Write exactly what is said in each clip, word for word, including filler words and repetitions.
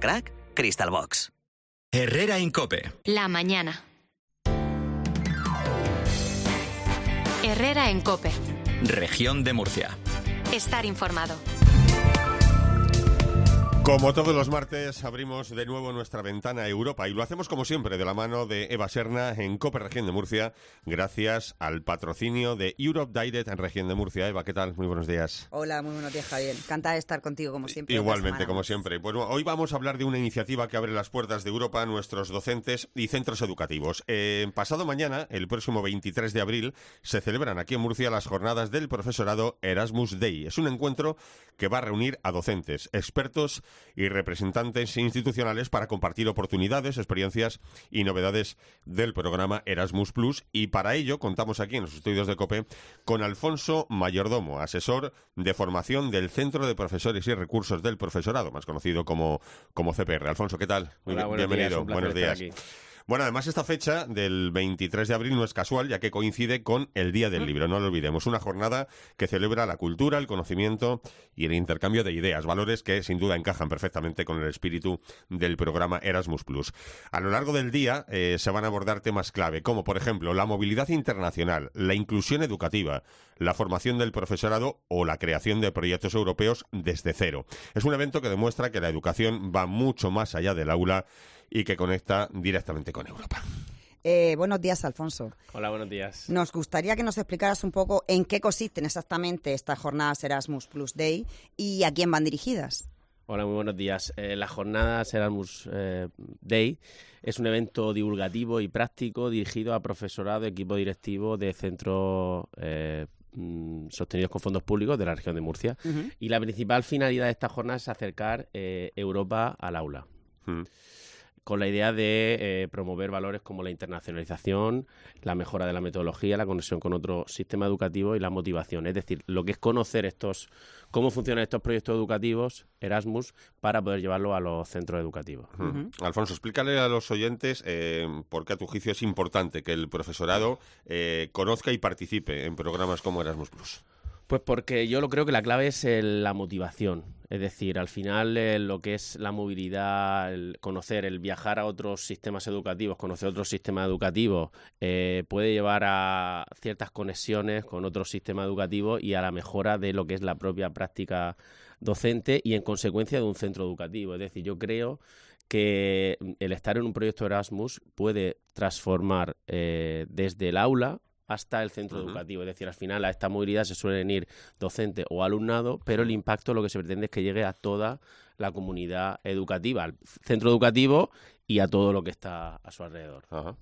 crack, Crystal Box. Herrera en COPE. La mañana. Herrera en COPE. Región de Murcia. Estar informado. Como todos los martes, abrimos de nuevo nuestra ventana a Europa y lo hacemos como siempre de la mano de Eva Serna en COPE Región de Murcia, gracias al patrocinio de Europe Direct en Región de Murcia. Eva, ¿qué tal? Muy buenos días. Hola, muy buenos días, Javier. Encantada de estar contigo como siempre. Igualmente, como siempre. Bueno, hoy vamos a hablar de una iniciativa que abre las puertas de Europa a nuestros docentes y centros educativos. Eh, pasado mañana, el próximo veintitrés de abril, se celebran aquí en Murcia las jornadas del profesorado Erasmus Day. Es un encuentro que va a reunir a docentes, expertos y representantes institucionales para compartir oportunidades, experiencias y novedades del programa Erasmus Plus. Y para ello contamos aquí en los estudios de COPE con Alfonso Mayordomo, asesor de formación del Centro de Profesores y Recursos del Profesorado, más conocido como, como C P R. Alfonso, ¿qué tal? Muy Hola, bien, buenos bienvenido. Días, un buenos días. Aquí. Bueno, además esta fecha del veintitrés de abril no es casual, ya que coincide con el Día del Libro, no lo olvidemos. Una jornada que celebra la cultura, el conocimiento y el intercambio de ideas, valores que sin duda encajan perfectamente con el espíritu del programa Erasmus Plus. A lo largo del día eh, se van a abordar temas clave, como por ejemplo la movilidad internacional, la inclusión educativa, la formación del profesorado o la creación de proyectos europeos desde cero. Es un evento que demuestra que la educación va mucho más allá del aula y que conecta directamente con Europa. Eh, buenos días, Alfonso. Hola, buenos días. Nos gustaría que nos explicaras un poco en qué consisten exactamente estas jornadas Erasmus Plus Day y a quién van dirigidas. Hola, muy buenos días. Eh, las jornadas Erasmus eh, Day es un evento divulgativo y práctico dirigido a profesorado, equipo directivo de centros eh, sostenidos con fondos públicos de la región de Murcia. Uh-huh. Y la principal finalidad de esta jornada es acercar eh, Europa al aula. Uh-huh. Con la idea de eh, promover valores como la internacionalización, la mejora de la metodología, la conexión con otro sistema educativo y la motivación. Es decir, lo que es conocer estos cómo funcionan estos proyectos educativos, Erasmus, para poder llevarlo a los centros educativos. Uh-huh. Alfonso, explícale a los oyentes eh, por qué a tu juicio es importante que el profesorado eh, conozca y participe en programas como Erasmus Plus. Pues porque yo lo creo que la clave es el, la motivación. Es decir, al final eh, lo que es la movilidad, el conocer, el viajar a otros sistemas educativos, conocer otros sistemas educativos, eh, puede llevar a ciertas conexiones con otros sistemas educativos y a la mejora de lo que es la propia práctica docente y en consecuencia de un centro educativo. Es decir, yo creo que el estar en un proyecto Erasmus puede transformar eh, desde el aula hasta el centro uh-huh. educativo. Es decir, al final a esta movilidad se suelen ir docente o alumnado, pero el impacto lo que se pretende es que llegue a toda la comunidad educativa, al centro educativo y a todo lo que está a su alrededor. Uh-huh.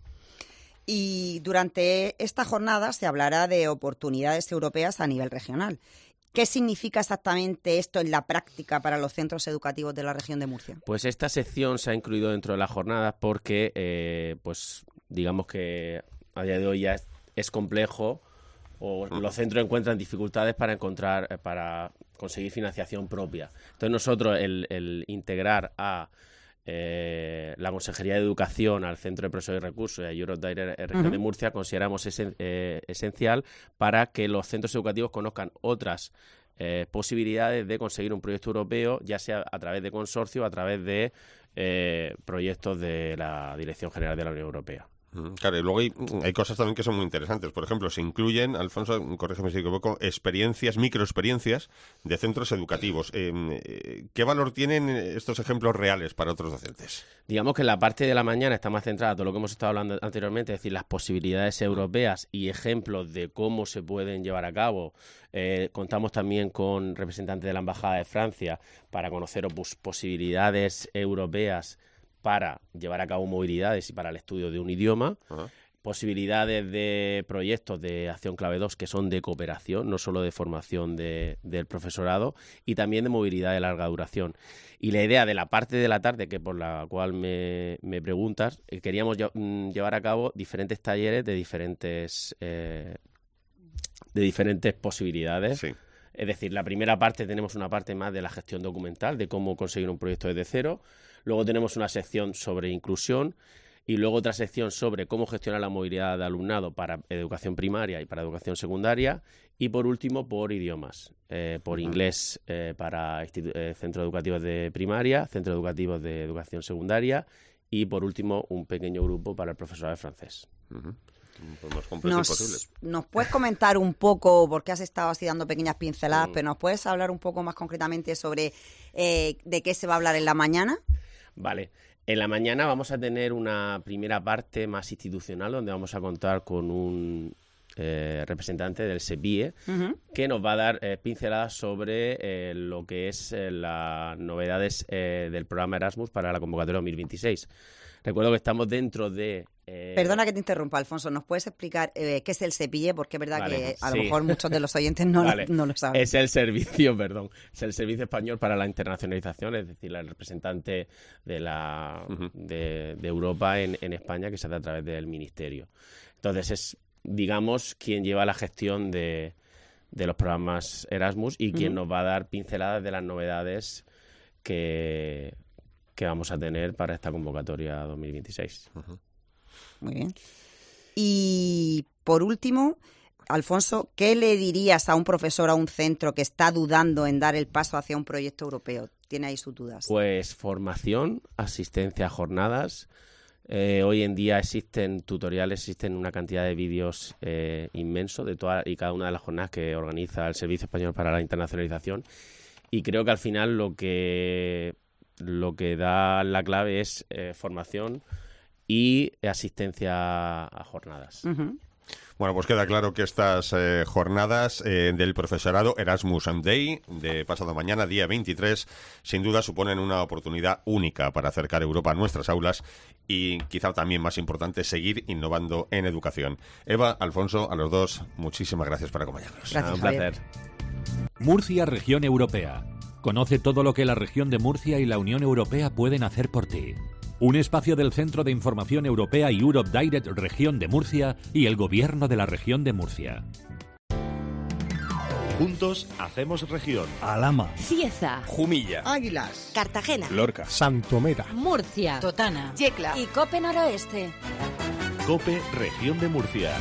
Y durante esta jornada se hablará de oportunidades europeas a nivel regional. ¿Qué significa exactamente esto en la práctica para los centros educativos de la región de Murcia? Pues esta sección se ha incluido dentro de las jornadas porque, eh, pues digamos que a día de hoy ya es es complejo o los centros encuentran dificultades para encontrar, para conseguir financiación propia. Entonces nosotros el, el integrar a eh, la Consejería de Educación, al Centro de Profesores y Recursos y a Europe Direct Región uh-huh. de Murcia consideramos esen, eh, esencial para que los centros educativos conozcan otras eh, posibilidades de conseguir un proyecto europeo, ya sea a través de consorcio o a través de eh, proyectos de la Dirección General de la Unión Europea. Claro, y luego hay, hay cosas también que son muy interesantes. Por ejemplo, se incluyen, Alfonso, corrígeme si me equivoco, experiencias, microexperiencias de centros educativos. Eh, ¿Qué valor tienen estos ejemplos reales para otros docentes? Digamos que en la parte de la mañana está más centrada todo lo que hemos estado hablando anteriormente, es decir, las posibilidades europeas y ejemplos de cómo se pueden llevar a cabo. Eh, contamos también con representantes de la Embajada de Francia para conocer pues, posibilidades europeas para llevar a cabo movilidades y para el estudio de un idioma, uh-huh. posibilidades de proyectos de Acción Clave dos que son de cooperación, no solo de formación de, del profesorado, y también de movilidad de larga duración. Y la idea de la parte de la tarde, que por la cual me, me preguntas, eh, queríamos lle- llevar a cabo diferentes talleres de diferentes, eh, de diferentes posibilidades. Sí. Es decir, la primera parte tenemos una parte más de la gestión documental, de cómo conseguir un proyecto desde cero. Luego tenemos una sección sobre inclusión y luego otra sección sobre cómo gestionar la movilidad de alumnado para educación primaria y para educación secundaria, y por último por idiomas, eh, por uh-huh. inglés eh, para eh, centros educativos de primaria, centros educativos de educación secundaria, y por último un pequeño grupo para el profesorado de francés. Uh-huh. Pues más completo nos, posible. ¿Nos puedes comentar un poco, porque has estado así dando pequeñas pinceladas, Mm. pero nos puedes hablar un poco más concretamente sobre eh, de qué se va a hablar en la mañana? Vale. En la mañana vamos a tener una primera parte más institucional donde vamos a contar con un eh, representante del SEPIE uh-huh. que nos va a dar eh, pinceladas sobre eh, lo que es eh, las novedades eh, del programa Erasmus para la convocatoria dos mil veintiséis. Recuerdo que estamos dentro de... Eh... Perdona que te interrumpa, Alfonso. ¿Nos puedes explicar eh, qué es el SEPIE? Porque es verdad vale, que a sí. lo mejor muchos de los oyentes no, vale. lo, no lo saben. Es el servicio, perdón, es el Servicio Español para la Internacionalización, es decir, el representante de, la, uh-huh. de, de Europa en, en España, que se hace a través del Ministerio. Entonces es, digamos, quien lleva la gestión de, de los programas Erasmus y quien uh-huh. nos va a dar pinceladas de las novedades que... que vamos a tener para esta convocatoria dos mil veintiséis. Uh-huh. Muy bien. Y por último, Alfonso, ¿qué le dirías a un profesor, a un centro que está dudando en dar el paso hacia un proyecto europeo? Tiene ahí sus dudas. Pues formación, asistencia a jornadas. Eh, hoy en día existen tutoriales, existen una cantidad de vídeos eh, inmenso de toda y cada una de las jornadas que organiza el Servicio Español para la Internacionalización. Y creo que al final lo que... lo que da la clave es eh, formación y asistencia a jornadas. Uh-huh. Bueno, pues queda claro que estas eh, jornadas eh, del profesorado Erasmus and Day de pasado mañana, día veintitrés, sin duda suponen una oportunidad única para acercar Europa a nuestras aulas y, quizá también más importante, seguir innovando en educación. Eva, Alfonso, a los dos, muchísimas gracias por acompañarnos. Gracias, ah, un Javier. placer. Murcia, región europea. Conoce todo lo que la región de Murcia y la Unión Europea pueden hacer por ti. Un espacio del Centro de Información Europea y Europe Direct Región de Murcia y el Gobierno de la Región de Murcia. Juntos hacemos región. Alhama, Cieza, Jumilla, Águilas, Cartagena, Lorca, Santomera, Murcia, Totana, Yecla y Cope Noroeste. Cope Región de Murcia.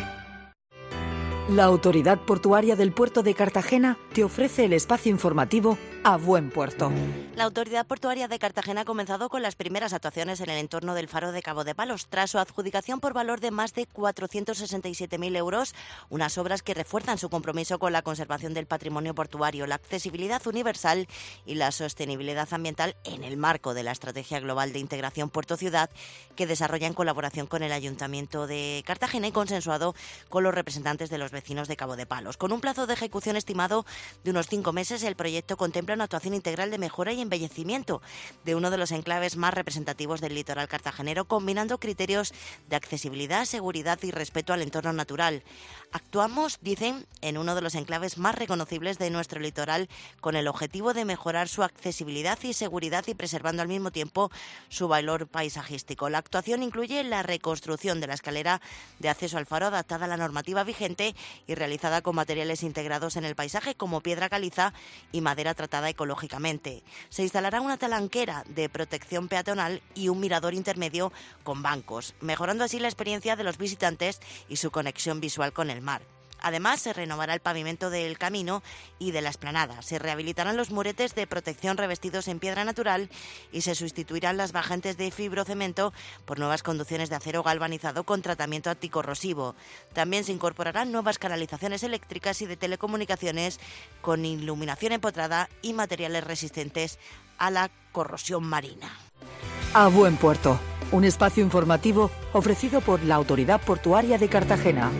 La Autoridad Portuaria del Puerto de Cartagena te ofrece el espacio informativo A Buen Puerto. La Autoridad Portuaria de Cartagena ha comenzado con las primeras actuaciones en el entorno del faro de Cabo de Palos, tras su adjudicación por valor de más de cuatrocientos sesenta y siete mil euros, unas obras que refuerzan su compromiso con la conservación del patrimonio portuario, la accesibilidad universal y la sostenibilidad ambiental en el marco de la Estrategia Global de Integración Puerto-Ciudad, que desarrolla en colaboración con el Ayuntamiento de Cartagena y consensuado con los representantes de los vecinos de Cabo de Palos. Con un plazo de ejecución estimado de unos cinco meses, el proyecto contempla una actuación integral de mejora y embellecimiento de uno de los enclaves más representativos del litoral cartagenero, combinando criterios de accesibilidad, seguridad y respeto al entorno natural. Actuamos, dicen, en uno de los enclaves más reconocibles de nuestro litoral, con el objetivo de mejorar su accesibilidad y seguridad y preservando al mismo tiempo su valor paisajístico. La actuación incluye la reconstrucción de la escalera de acceso al faro adaptada a la normativa vigente y realizada con materiales integrados en el paisaje como piedra caliza y madera tratada ecológicamente. Se instalará una talanquera de protección peatonal y un mirador intermedio con bancos, mejorando así la experiencia de los visitantes y su conexión visual con el mar. Además, se renovará el pavimento del camino y de la explanada, se rehabilitarán los muretes de protección revestidos en piedra natural y se sustituirán las bajantes de fibrocemento por nuevas conducciones de acero galvanizado con tratamiento anticorrosivo. También se incorporarán nuevas canalizaciones eléctricas y de telecomunicaciones con iluminación empotrada y materiales resistentes a la corrosión marina. A Buen Puerto, un espacio informativo ofrecido por la Autoridad Portuaria de Cartagena.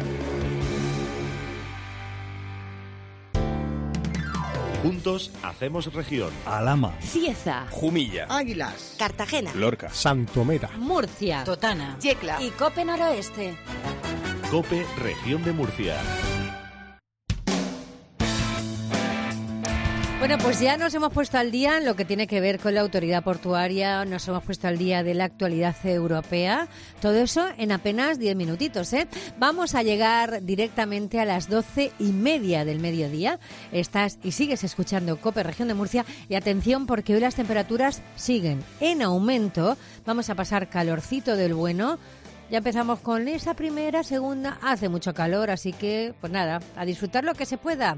Juntos hacemos región. Alhama, Cieza, Jumilla, Águilas, Cartagena, Lorca, Santomera, Murcia, Totana, Yecla y Cope Noroeste. Cope Región de Murcia. Bueno, pues ya nos hemos puesto al día en lo que tiene que ver con la autoridad portuaria, nos hemos puesto al día de la actualidad europea, todo eso en apenas diez minutitos, ¿eh? Vamos a llegar directamente a las doce y media del mediodía. Estás y sigues escuchando COPE Región de Murcia y atención porque hoy las temperaturas siguen en aumento, vamos a pasar calorcito del bueno. Ya empezamos con esa primera, segunda, hace mucho calor, así que pues nada, a disfrutar lo que se pueda.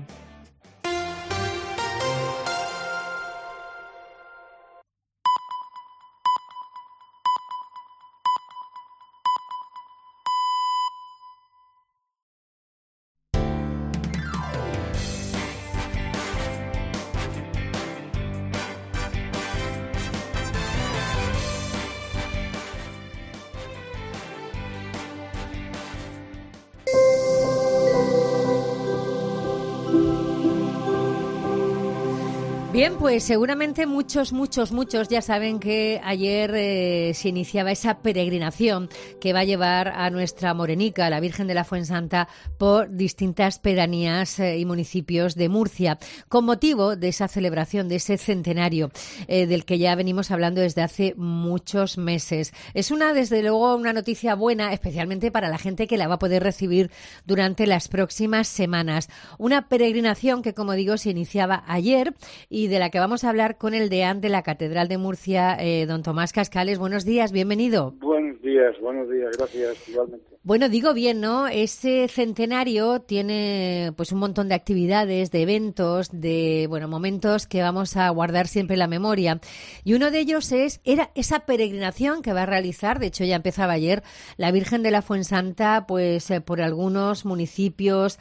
Bien, pues seguramente muchos, muchos, muchos ya saben que ayer eh, se iniciaba esa peregrinación que va a llevar a nuestra Morenica, la Virgen de la Fuensanta, por distintas pedanías eh, y municipios de Murcia, con motivo de esa celebración, de ese centenario eh, del que ya venimos hablando desde hace muchos meses. Es una, desde luego, una noticia buena, especialmente para la gente que la va a poder recibir durante las próximas semanas. Una peregrinación que, como digo, se iniciaba ayer y de la que vamos a hablar con el deán de la Catedral de Murcia, eh, don Tomás Cascales. Buenos días, bienvenido. Buenos días, buenos días, gracias, igualmente. Bueno, digo bien, ¿no? Ese centenario tiene pues un montón de actividades, de eventos, de bueno momentos que vamos a guardar siempre en la memoria. Y uno de ellos es era esa peregrinación que va a realizar, de hecho ya empezaba ayer, la Virgen de la Fuensanta, pues eh, por algunos municipios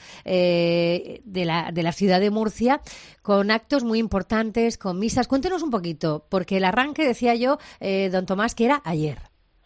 eh, de la de la ciudad de Murcia, con actos muy importantes, con misas. Cuéntenos un poquito, porque el arranque, decía yo, eh, don Tomás, que era ayer.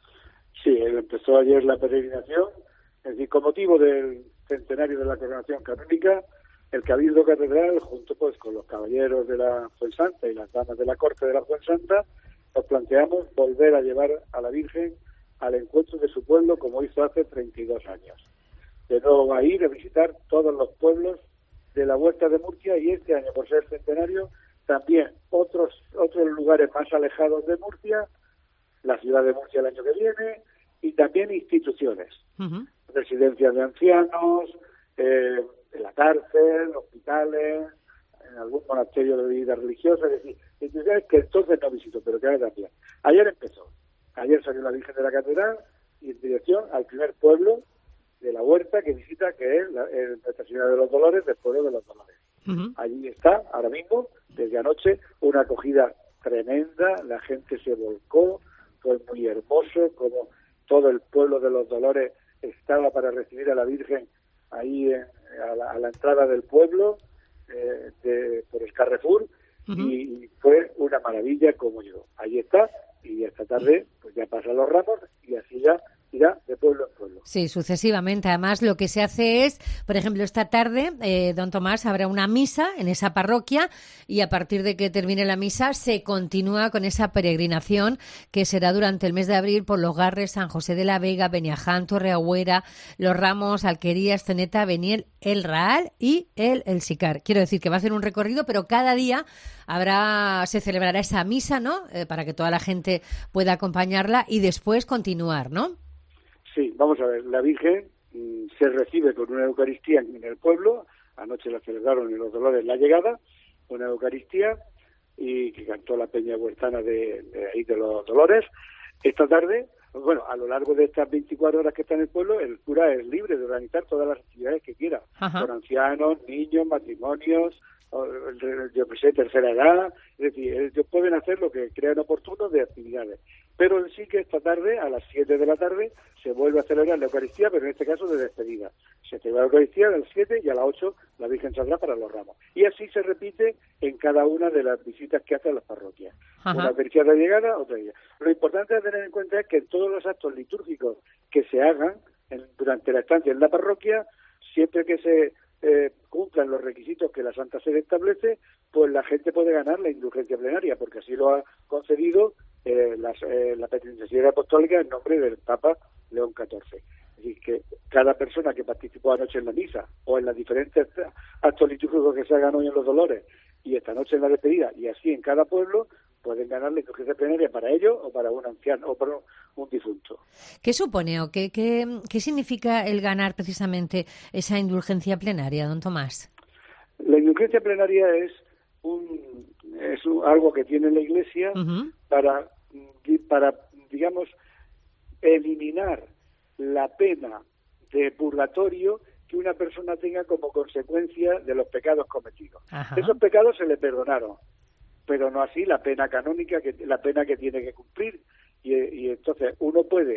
Sí, empezó ayer la peregrinación, es decir, con motivo del centenario de la coronación canónica, el Cabildo Catedral, junto pues con los caballeros de la Fuensanta y las damas de la corte de la Fuensanta, nos planteamos volver a llevar a la Virgen al encuentro de su pueblo como hizo hace treinta y dos años. De nuevo va a ir a visitar todos los pueblos de la Huerta de Murcia y este año, por ser centenario, también otros otros lugares más alejados de Murcia, la ciudad de Murcia el año que viene, y también instituciones, uh-huh. residencias de ancianos, eh, la cárcel, hospitales, en algún monasterio de vida religiosa, es decir, instituciones que entonces no visito, pero que ahora también. Ayer empezó, ayer salió la Virgen de la Catedral y en dirección al primer pueblo de la Huerta que visita, que es la, el Nuestra Señora de los Dolores, del pueblo de los Dolores. Uh-huh. Allí está, ahora mismo, desde anoche, una acogida tremenda, la gente se volcó, fue muy hermoso, como todo el pueblo de los Dolores estaba para recibir a la Virgen ahí en, a, la, a la entrada del pueblo, eh, de, por el Carrefour, uh-huh. y fue una maravilla como yo. Ahí está, y esta tarde pues ya pasan los ramos, y así ya irá de pueblo en pueblo. Sí, sucesivamente. Además, lo que se hace es, por ejemplo, esta tarde, eh, don Tomás, habrá una misa en esa parroquia y a partir de que termine la misa se continúa con esa peregrinación que será durante el mes de abril por Los Garres, San José de la Vega, Beniaján, Torreagüera, Los Ramos, Alquerías, Ceneta, Beniel, El Raal y el El Sicar. Quiero decir que va a hacer un recorrido, pero cada día habrá se celebrará esa misa, ¿no? Eh, para que toda la gente pueda acompañarla y después continuar, ¿no? Sí, vamos a ver, la Virgen mmm, se recibe con una Eucaristía en el pueblo, anoche la celebraron en Los Dolores la llegada, una Eucaristía y que cantó la Peña Huertana de, de ahí de Los Dolores. Esta tarde, bueno, a lo largo de estas veinticuatro horas que está en el pueblo, el cura es libre de organizar todas las actividades que quiera, Ajá. con ancianos, niños, matrimonios, yo que sé, tercera edad, es decir, ellos pueden hacer lo que crean oportuno de actividades. Pero sí que esta tarde, a las siete de la tarde, se vuelve a celebrar la Eucaristía, pero en este caso de despedida. Se celebra la Eucaristía a las siete y a las ocho la Virgen saldrá para los ramos. Y así se repite en cada una de las visitas que hacen las parroquias. Ajá. Una Eucaristía de llegada, otra día. Lo importante a tener en cuenta es que en todos los actos litúrgicos que se hagan en, durante la estancia en la parroquia, siempre que se eh, cumplan los requisitos que la Santa Sede establece, pues la gente puede ganar la indulgencia plenaria, porque así lo ha concedido eh, las, eh, la penitenciaría apostólica en nombre del Papa León catorce. decir, que cada persona que participó anoche en la misa o en los diferentes actos litúrgicos que se hagan hoy en los Dolores y esta noche en la despedida, y así en cada pueblo, pueden ganar la indulgencia plenaria para ellos o para un anciano o para un difunto. ¿Qué supone o qué, qué, qué significa el ganar precisamente esa indulgencia plenaria, don Tomás? La indulgencia plenaria es un es un, algo que tiene la Iglesia uh-huh. para, para, digamos, eliminar la pena de purgatorio que una persona tenga como consecuencia de los pecados cometidos. Ajá. Esos pecados se le perdonaron, pero no así la pena canónica, que la pena que tiene que cumplir. Y, y entonces uno puede,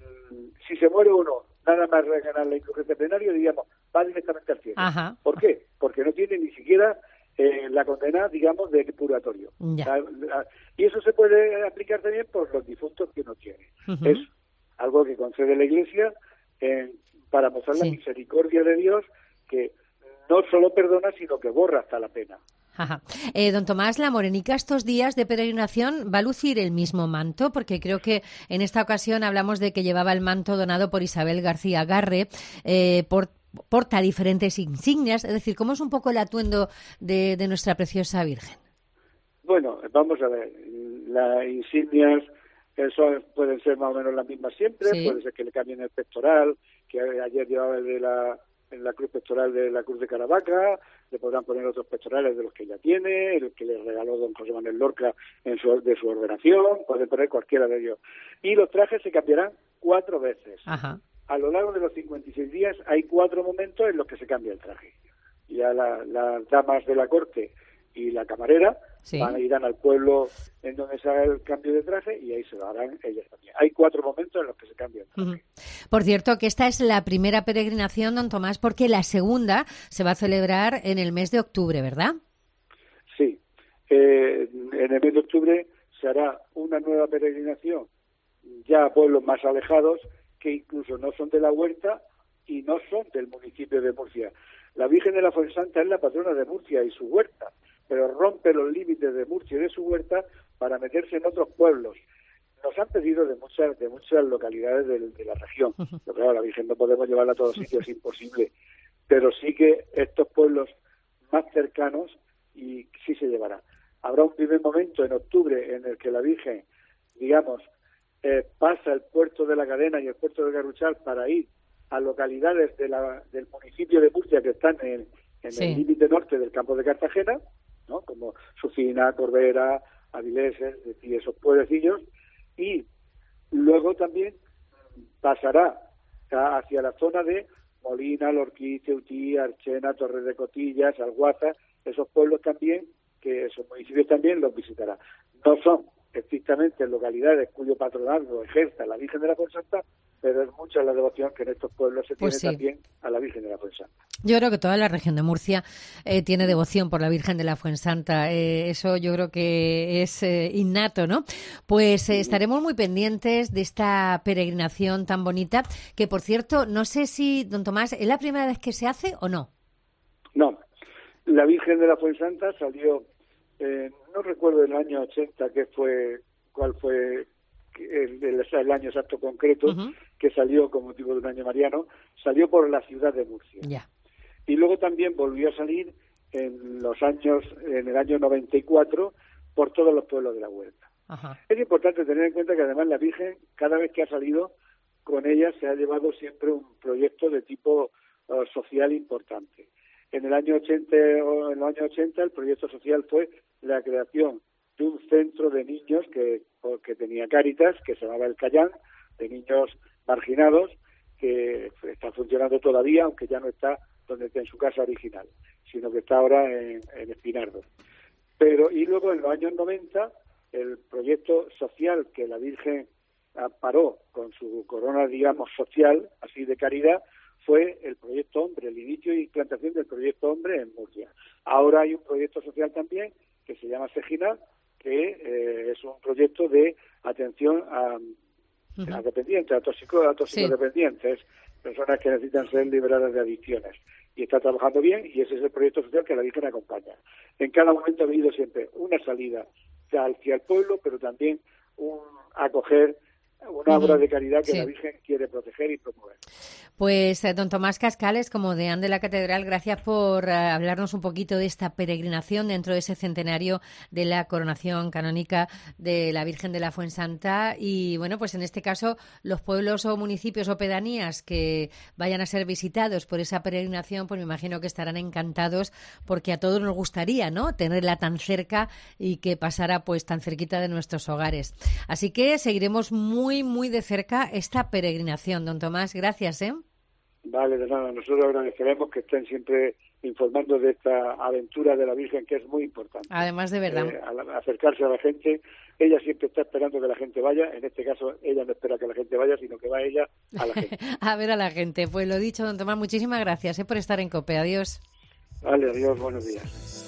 si se muere uno, nada más ganar la indulgencia plenaria, digamos, va directamente al cielo. Ajá. ¿Por qué? Porque no tiene ni siquiera eh, la condena, digamos, de purgatorio. La, la, y eso se puede aplicar también por los difuntos que no tienen. Uh-huh. Es algo que concede la Iglesia eh, para mostrar sí. la misericordia de Dios, que no solo perdona, sino que borra hasta la pena. Ajá. Eh, don Tomás, la Morenica estos días de peregrinación va a lucir el mismo manto, porque creo que en esta ocasión hablamos de que llevaba el manto donado por Isabel García Garre, eh, por, porta diferentes insignias, es decir, ¿cómo es un poco el atuendo de, de nuestra preciosa Virgen? Bueno, vamos a ver, las insignias son, pueden ser más o menos las mismas siempre, sí. Puede ser que le cambien el pectoral, que ayer llevaba el de la... en la cruz pectoral de la Cruz de Caravaca, le podrán poner otros pectorales de los que ya tiene, el que le regaló don José Manuel Lorca en su, de su ordenación, pueden poner cualquiera de ellos. Y los trajes se cambiarán cuatro veces. Ajá. A lo largo de los cincuenta y seis días hay cuatro momentos en los que se cambia el traje. Ya las la damas de la corte y la camarera sí. van a irán al pueblo en donde se haga el cambio de traje y ahí se lo harán ellas también. Hay cuatro momentos en los que se cambia el traje. Uh-huh. Por cierto, que esta es la primera peregrinación, don Tomás, porque la segunda se va a celebrar en el mes de octubre, ¿verdad? Sí. Eh, en el mes de octubre se hará una nueva peregrinación ya a pueblos más alejados que incluso no son de la Huerta y no son del municipio de Murcia. La Virgen de la Fuensanta es la patrona de Murcia y su huerta, pero rompe los límites de Murcia y de su huerta para meterse en otros pueblos. Nos han pedido de muchas de muchas localidades de, de la región. Pero claro, la Virgen no podemos llevarla a todos sitios, es imposible. Pero sí que estos pueblos más cercanos y sí se llevará. Habrá un primer momento en octubre en el que la Virgen, digamos, eh, pasa el puerto de la Cadena y el puerto de Garruchal para ir a localidades de la, del municipio de Murcia que están en, en sí. el límite norte del campo de Cartagena, ¿no? Como Sufina, Corbera, Avilés, y esos pueblecillos, y luego también pasará hacia la zona de Molina, Lorquí, Ceutí, Archena, Torres de Cotillas, Alguaza, esos pueblos también, que esos municipios también los visitará. No son estrictamente localidades cuyo patronazgo ejerza la Virgen de la Fuensanta, pero es mucha la devoción que en estos pueblos se pues tiene sí. también a la Virgen de la Fuensanta. Yo creo que toda la región de Murcia eh, tiene devoción por la Virgen de la Fuensanta. Eh, eso yo creo que es eh, innato, ¿no? Pues eh, estaremos muy pendientes de esta peregrinación tan bonita, que por cierto, no sé si, don Tomás, ¿es la primera vez que se hace o no? No. La Virgen de la Fuensanta salió, eh, no recuerdo el año ochenta, qué fue, cuál fue el, el, el año exacto concreto, uh-huh. que salió con motivo de un año mariano, salió por la ciudad de Murcia. Yeah. Y luego también volvió a salir en los años, en el año noventa y cuatro, por todos los pueblos de la Huerta. Uh-huh. Es importante tener en cuenta que además la Virgen, cada vez que ha salido, con ella se ha llevado siempre un proyecto de tipo uh, social importante. En el año ochenta, o en los años ochenta, el proyecto social fue la creación de un centro de niños que, que tenía Cáritas, que se llamaba El Callán, de niños marginados, que está funcionando todavía, aunque ya no está donde está en su casa original, sino que está ahora en, en Espinardo. Pero, y luego en los años noventa, el proyecto social que la Virgen paró con su corona, digamos, social, así de caridad, fue el proyecto Hombre, el inicio y implantación del proyecto Hombre en Murcia. Ahora hay un proyecto social también que se llama Segina, que eh, es un proyecto de atención a, uh-huh. a dependientes, a, toxico, a toxicodependientes, sí. personas que necesitan ser liberadas de adicciones. Y está trabajando bien y ese es el proyecto social que la Virgen acompaña. En cada momento ha habido siempre una salida hacia el pueblo, pero también un acoger una obra de caridad que Sí. la Virgen quiere proteger y promover. Pues eh, don Tomás Cascales, como deán de la Catedral, gracias por eh, hablarnos un poquito de esta peregrinación dentro de ese centenario de la coronación canónica de la Virgen de la Fuensanta. Y bueno, pues en este caso, los pueblos o municipios o pedanías que vayan a ser visitados por esa peregrinación, pues me imagino que estarán encantados, porque a todos nos gustaría, ¿no?, tenerla tan cerca y que pasara pues tan cerquita de nuestros hogares. Así que seguiremos muy, muy de cerca esta peregrinación. Don Tomás, gracias, ¿eh? Vale, de nada, nosotros agradeceremos que estén siempre informando de esta aventura de la Virgen, que es muy importante. Además, de verdad. Eh, al acercarse a la gente, ella siempre está esperando que la gente vaya, en este caso ella no espera que la gente vaya, sino que va ella a la gente. A ver a la gente. Pues lo dicho, don Tomás, muchísimas gracias, ¿eh?, por estar en COPE. Adiós. Vale, adiós, buenos días.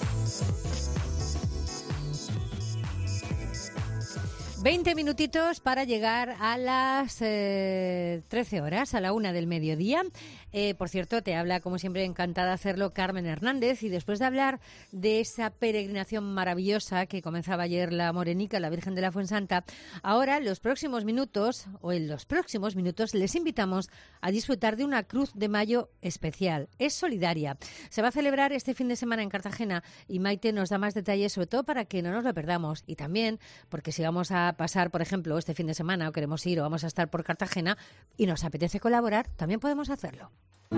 Veinte minutitos para llegar a las eh, trece horas, a la una del mediodía. Eh, por cierto, te habla, como siempre, encantada de hacerlo, Carmen Hernández. Y después de hablar de esa peregrinación maravillosa que comenzaba ayer la Morenica, la Virgen de la Fuensanta, ahora, en los próximos minutos, o en los próximos minutos, les invitamos a disfrutar de una Cruz de Mayo especial. Es solidaria. Se va a celebrar este fin de semana en Cartagena y Maite nos da más detalles, sobre todo para que no nos lo perdamos. Y también porque si vamos a pasar, por ejemplo, este fin de semana o queremos ir o vamos a estar por Cartagena y nos apetece colaborar, también podemos hacerlo.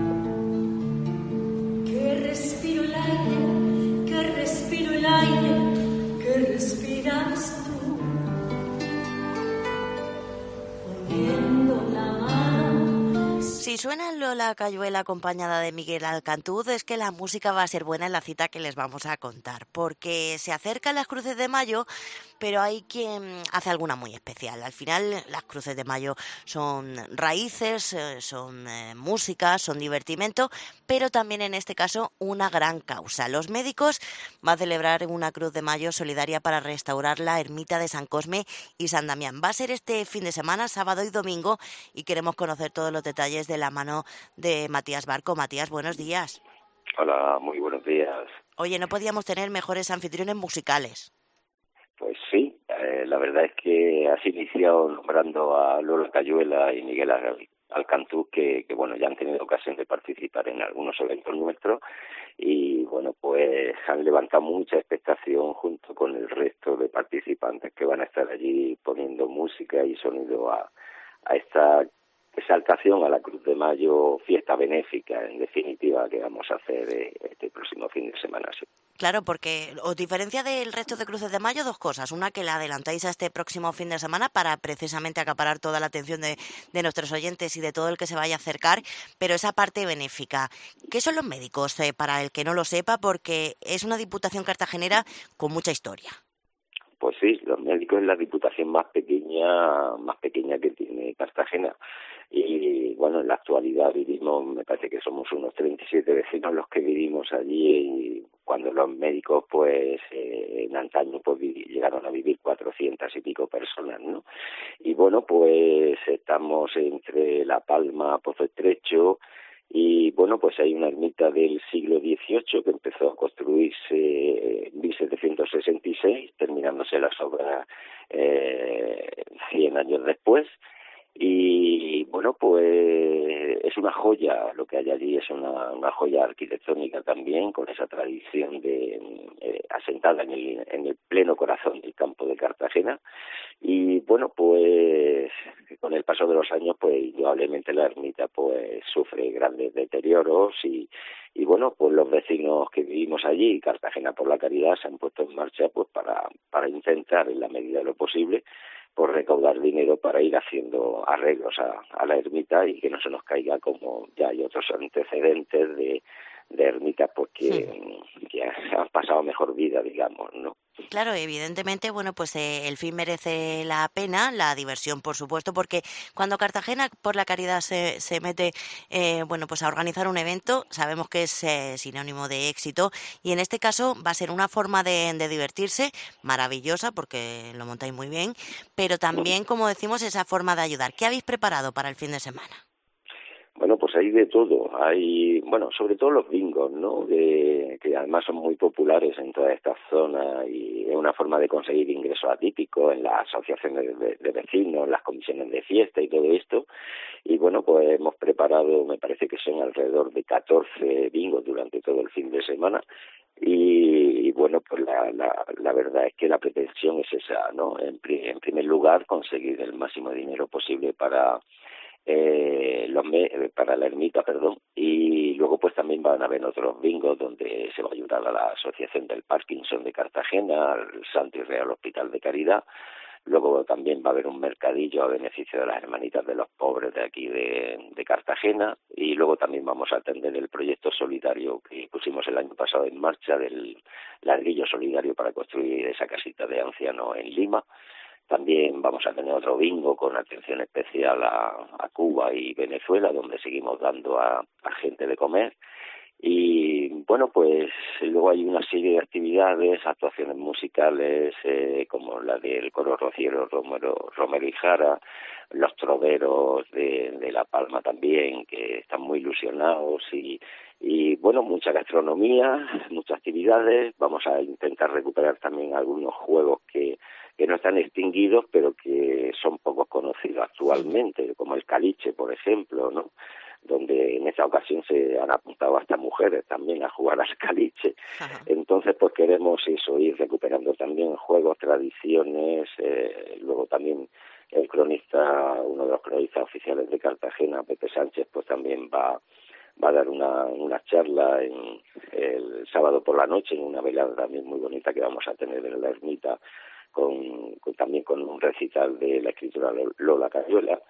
Que respiro el aire, que respiro el aire, que respiras tú, poniendo la mano. Si suena Lola Cayuela acompañada de Miguel Alcantuz, es que la música va a ser buena en la cita que les vamos a contar, porque se acercan las Cruces de Mayo, pero hay quien hace alguna muy especial. Al final, las Cruces de Mayo son raíces, son eh, música, son divertimento, pero también en este caso una gran causa. Los médicos van a celebrar una Cruz de Mayo solidaria para restaurar la ermita de San Cosme y San Damián. Va a ser este fin de semana, sábado y domingo, y queremos conocer todos los detalles de la mano de Matías Barco. Matías, buenos días. Hola, muy buenos días. Oye, no podíamos tener mejores anfitriones musicales. Pues sí, eh, la verdad es que has iniciado nombrando a Lola Cayuela y Miguel Al- Alcantuz, que, que bueno, ya han tenido ocasión de participar en algunos eventos nuestros y bueno, pues han levantado mucha expectación junto con el resto de participantes que van a estar allí poniendo música y sonido a, a esta exaltación a la Cruz de Mayo, fiesta benéfica, en definitiva, que vamos a hacer este próximo fin de semana. Sí. Claro, porque os diferencia del resto de Cruces de Mayo dos cosas. Una, que la adelantáis a este próximo fin de semana para precisamente acaparar toda la atención de, de nuestros oyentes y de todo el que se vaya a acercar, pero esa parte benéfica. ¿Qué son los médicos? Eh, para el que no lo sepa, porque es una diputación cartagenera con mucha historia. Pues sí, los médicos es la diputación más pequeña, más pequeña que tiene Cartagena. Y bueno, en la actualidad vivimos, me parece que somos unos treinta y siete vecinos los que vivimos allí, y cuando los médicos pues eh, en antaño pues vi- llegaron a vivir cuatrocientas y pico personas, ¿no? Y bueno, pues estamos entre La Palma, Pozo Estrecho, y bueno, pues hay una ermita del siglo dieciocho que empezó a construirse en mil setecientos sesenta y seis, terminándose las obras eh, cien años después. Y bueno, pues es una joya, lo que hay allí es una, una joya arquitectónica también, con esa tradición de eh, asentada en el, en el pleno corazón del campo de Cartagena. Y bueno, pues con el paso de los años, pues indudablemente la ermita pues sufre grandes deterioros y, y bueno, pues los vecinos que vivimos allí, Cartagena por la Caridad, se han puesto en marcha pues para, para intentar, en la medida de lo posible, por recaudar dinero para ir haciendo arreglos a, a la ermita y que no se nos caiga, como ya hay otros antecedentes de, de ermitas pues que, sí. que han pasado mejor vida, digamos, ¿no? Claro, evidentemente, bueno, pues eh, el fin merece la pena, la diversión, por supuesto, porque cuando Cartagena por la Caridad se, se mete, eh, bueno, pues a organizar un evento, sabemos que es eh, sinónimo de éxito, y en este caso va a ser una forma de, de divertirse maravillosa, porque lo montáis muy bien, pero también, como decimos, esa forma de ayudar. ¿Qué habéis preparado para el fin de semana? Bueno, pues pues hay de todo. Hay, bueno, sobre todo los bingos, ¿no? De, que además son muy populares en toda esta zona y es una forma de conseguir ingresos atípicos en las asociaciones de, de vecinos, las comisiones de fiesta y todo esto. Y bueno, pues hemos preparado, me parece que son alrededor de catorce bingos durante todo el fin de semana. Y, y bueno, pues la, la, la verdad es que la pretensión es esa, ¿no? En, pri, en primer lugar, conseguir el máximo dinero posible para eh, los me para la ermita, perdón, y luego pues también van a haber otros bingos donde se va a ayudar a la Asociación del Parkinson de Cartagena, al Santo y Real Hospital de Caridad. Luego también va a haber un mercadillo a beneficio de las hermanitas de los pobres de aquí de, de Cartagena, y luego también vamos a atender el proyecto solidario que pusimos el año pasado en marcha del ladrillo solidario para construir esa casita de ancianos en Lima. También vamos a tener otro bingo con atención especial a, a Cuba y Venezuela, donde seguimos dando a, a gente de comer. Y bueno, pues luego hay una serie de actividades, actuaciones musicales, eh, como la del coro rociero Romero, Romero y Jara, los troveros de, de La Palma también, que están muy ilusionados, y, y bueno, mucha gastronomía, muchas actividades. Vamos a intentar recuperar también algunos juegos que, que no están extinguidos, pero que son poco conocidos actualmente, como el caliche, por ejemplo, ¿no? Donde en esta ocasión se han apuntado hasta mujeres también a jugar al caliche. Ajá. Entonces, pues queremos eso, ir recuperando también juegos, tradiciones. Eh, luego también el cronista, uno de los cronistas oficiales de Cartagena, Pepe Sánchez, pues también va va a dar una, una charla en el sábado por la noche, en una velada también muy bonita que vamos a tener en la ermita, con, con también con un recital de la escritora Lola Cayuela.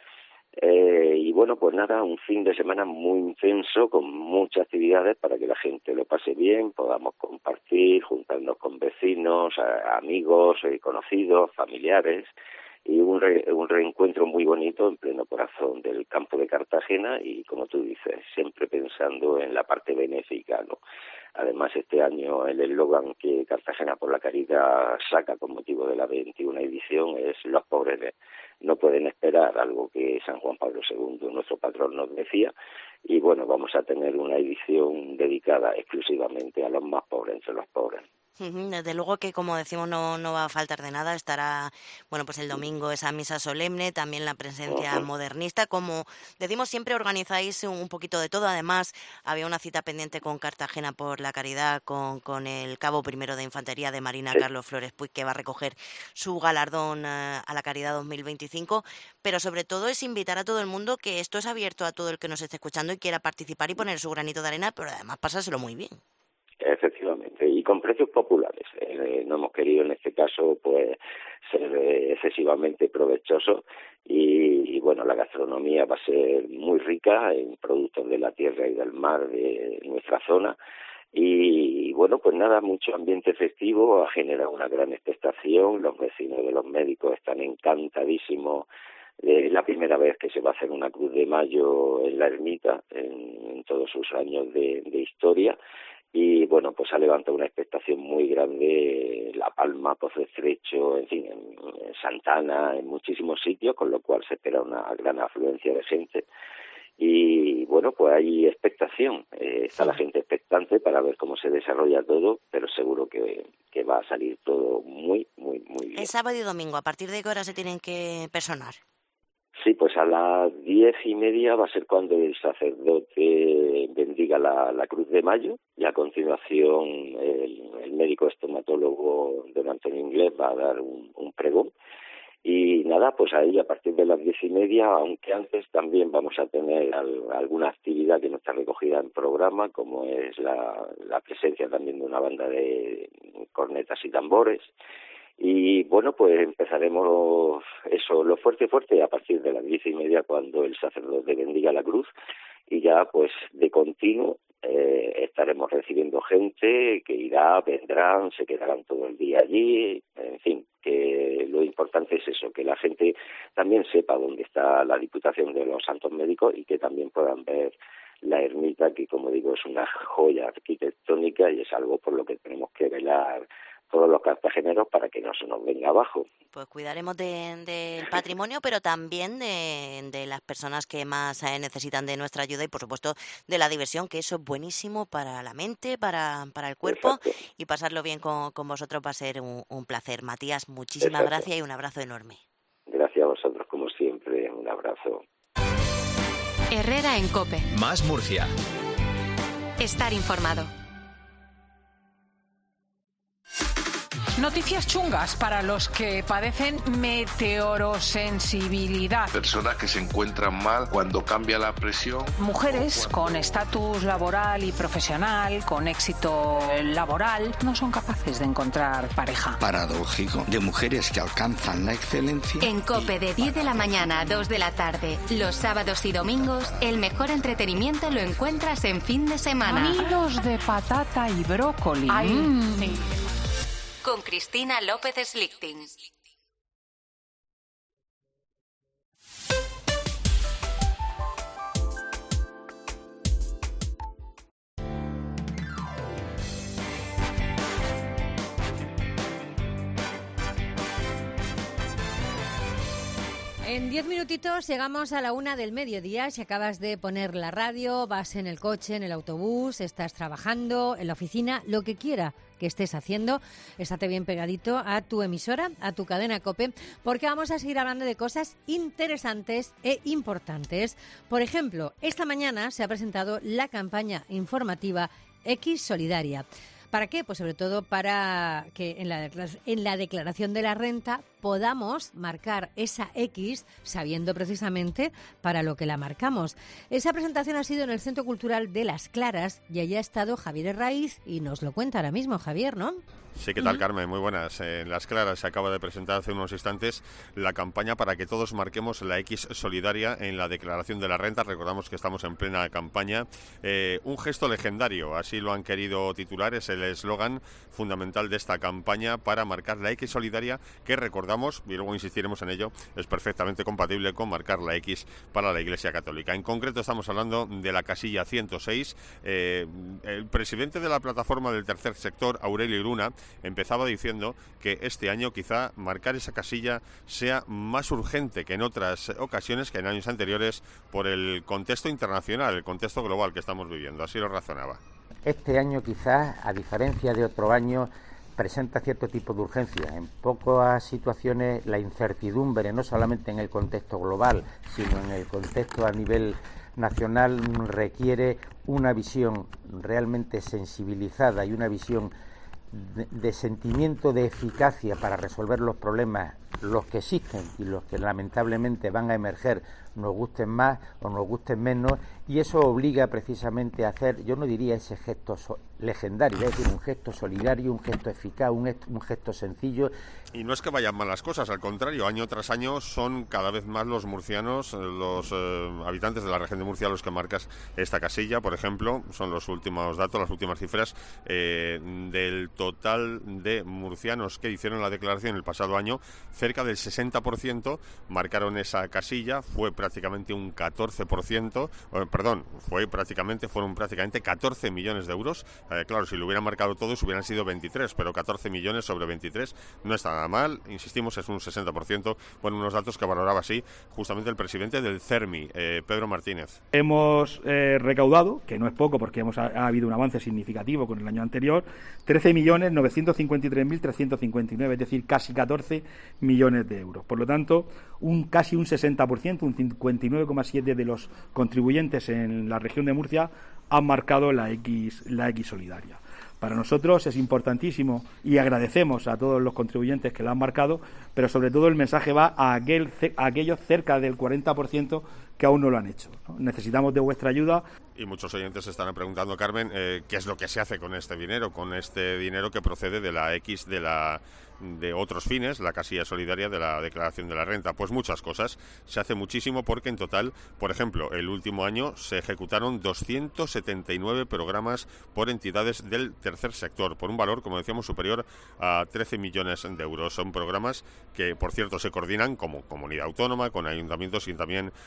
Eh, y bueno, pues nada, un fin de semana muy intenso, con muchas actividades para que la gente lo pase bien, podamos compartir, juntarnos con vecinos, a, amigos, eh, conocidos, familiares, y un, re, un reencuentro muy bonito en pleno corazón del campo de Cartagena, y como tú dices, siempre pensando en la parte benéfica, ¿no? Además, este año el eslogan que Cartagena por la Caridad saca con motivo de la veintiuna edición es "Los pobres no pueden esperar", algo que San Juan Pablo segundo, nuestro patrón, nos decía. Y bueno, vamos a tener una edición dedicada exclusivamente a los más pobres entre los pobres. Desde luego que, como decimos, no, no va a faltar de nada. Estará, bueno, pues el domingo esa misa solemne, también la presencia uh-huh. modernista. Como decimos, siempre organizáis un poquito de todo. Además, había una cita pendiente con Cartagena por la Caridad, con, con el cabo primero de Infantería de Marina, sí. Carlos Flores Puig, que va a recoger su galardón uh, a la Caridad dos mil veinticinco. Pero sobre todo es invitar a todo el mundo, que esto es abierto a todo el que nos esté escuchando y quiera participar y poner su granito de arena, pero además pasárselo muy bien. Efectivamente, y con precios populares. Eh, no hemos querido en este caso pues ser eh, excesivamente provechosos, y, y bueno, la gastronomía va a ser muy rica en productos de la tierra y del mar de nuestra zona. Y bueno, pues nada, mucho ambiente festivo, ha generado una gran expectación. Los vecinos de los médicos están encantadísimos. Es la primera vez que se va a hacer una Cruz de Mayo en la ermita en, en todos sus años de, de historia. Y bueno, pues ha levantado una expectación muy grande en La Palma, Pozo Estrecho, en fin, en, en Santana, en muchísimos sitios, con lo cual se espera una gran afluencia de gente. Y bueno, pues hay expectación, eh, está la gente expectante para ver cómo se desarrolla todo, pero seguro que, que va a salir todo muy, muy, muy bien. El sábado y domingo, ¿a partir de qué hora se tienen que personar? Sí, pues a las diez y media va a ser cuando el sacerdote bendiga la, la Cruz de Mayo, y a continuación el, el médico estomatólogo don Antonio Inglés va a dar un, un pregón. Y nada, pues ahí a partir de las diez y media, aunque antes también vamos a tener al, alguna actividad que no está recogida en programa, como es la, la presencia también de una banda de cornetas y tambores. Y bueno, pues empezaremos eso, lo fuerte, fuerte, a partir de las diez y media, cuando el sacerdote bendiga la cruz, y ya pues de continuo eh, estaremos recibiendo gente que irá, vendrán, se quedarán todo el día allí, en fin, que lo importante es eso, que la gente también sepa dónde está la Diputación de los Santos Médicos, y que también puedan ver la ermita, que como digo es una joya arquitectónica y es algo por lo que tenemos que velar todos los cartageneros para que no se nos venga abajo. Pues cuidaremos del de patrimonio, pero también de, de las personas que más eh, necesitan de nuestra ayuda y, por supuesto, de la diversión, que eso es buenísimo para la mente, para, para el cuerpo. Exacto. Y pasarlo bien con, con vosotros va a ser un, un placer. Matías, muchísimas Exacto. gracias y un abrazo enorme. Gracias a vosotros, como siempre. Un abrazo. Herrera en COPE. Más Murcia. Estar informado. Noticias chungas para los que padecen meteorosensibilidad. Personas que se encuentran mal cuando cambia la presión. Mujeres con estatus laboral y profesional, con éxito laboral, no son capaces de encontrar pareja. Paradójico, de mujeres que alcanzan la excelencia. En COPE de diez de la mañana a dos de la tarde, los sábados y domingos, el mejor entretenimiento lo encuentras en fin de semana. Sonidos de patata y brócoli. Ay, mm. sí. Con Cristina López Slichting. En diez minutitos llegamos a la una del mediodía. Si acabas de poner la radio, vas en el coche, en el autobús, estás trabajando, en la oficina, lo que quiera que estés haciendo, estate bien pegadito a tu emisora, a tu cadena COPE, porque vamos a seguir hablando de cosas interesantes e importantes. Por ejemplo, esta mañana se ha presentado la campaña informativa X Solidaria. ¿Para qué? Pues sobre todo para que en la, en la declaración de la renta podamos marcar esa X sabiendo precisamente para lo que la marcamos. Esa presentación ha sido en el Centro Cultural de Las Claras y allí ha estado Javier Herraiz y nos lo cuenta ahora mismo, Javier, ¿no? Sí, ¿qué tal, Carmen? Muy buenas. En Las Claras se acaba de presentar hace unos instantes la campaña para que todos marquemos la X solidaria en la declaración de la renta. Recordamos que estamos en plena campaña. Eh, un gesto legendario, así lo han querido titular, es el eslogan fundamental de esta campaña para marcar la X solidaria, que recordamos, y luego insistiremos en ello, es perfectamente compatible con marcar la X para la Iglesia Católica. En concreto estamos hablando de la casilla ciento seis. Eh, el presidente de la plataforma del tercer sector, Aurelio Iruna, empezaba diciendo que este año quizá marcar esa casilla sea más urgente que en otras ocasiones, que en años anteriores, por el contexto internacional, el contexto global que estamos viviendo. Así lo razonaba. Este año quizás, a diferencia de otro año, presenta cierto tipo de urgencia. En pocas situaciones la incertidumbre, no solamente en el contexto global, sino en el contexto a nivel nacional, requiere una visión realmente sensibilizada y una visión de, de sentimiento de eficacia para resolver los problemas, los que existen y los que lamentablemente van a emerger, nos gusten más o nos gusten menos, y eso obliga precisamente a hacer, yo no diría ese gesto so legendario, es decir, un gesto solidario, un gesto eficaz, un, un gesto sencillo. Y no es que vayan mal las cosas, al contrario, año tras año son cada vez más los murcianos, los eh, habitantes de la región de Murcia los que marcas esta casilla. Por ejemplo, son los últimos datos, las últimas cifras eh, del total de murcianos que hicieron la declaración el pasado año, cerca del sesenta por ciento marcaron esa casilla, fue prácticamente un catorce por ciento, eh, perdón, fue prácticamente, fueron prácticamente catorce millones de euros. Eh, claro, si lo hubieran marcado todos hubieran sido veintitrés, pero catorce millones sobre veintitrés no está nada mal, insistimos, es un sesenta por ciento, bueno, unos datos que valoraba así justamente el presidente del CERMI, eh, Pedro Martínez. Hemos eh, recaudado, que no es poco porque hemos, ha, ha habido un avance significativo con el año anterior, trece millones novecientos cincuenta y tres mil trescientos cincuenta y nueve, es decir, casi catorce millones de euros. Por lo tanto, un casi un sesenta por ciento, un cincuenta y nueve coma siete por ciento de los contribuyentes en la región de Murcia han marcado la X, la X solidaria. Para nosotros es importantísimo y agradecemos a todos los contribuyentes que la han marcado, pero sobre todo el mensaje va a, aquel, a aquellos cerca del cuarenta por ciento que aún no lo han hecho, ¿no? Necesitamos de vuestra ayuda. Y muchos oyentes se están preguntando, Carmen, eh, ¿qué es lo que se hace con este dinero? Con este dinero que procede de la X de la de otros fines, la casilla solidaria de la declaración de la renta. Pues muchas cosas. Se hace muchísimo porque en total, por ejemplo, el último año se ejecutaron doscientos setenta y nueve programas por entidades del tercer sector, por un valor, como decíamos, superior a trece millones de euros. Son programas que, por cierto, se coordinan como comunidad autónoma, con ayuntamientos y también con el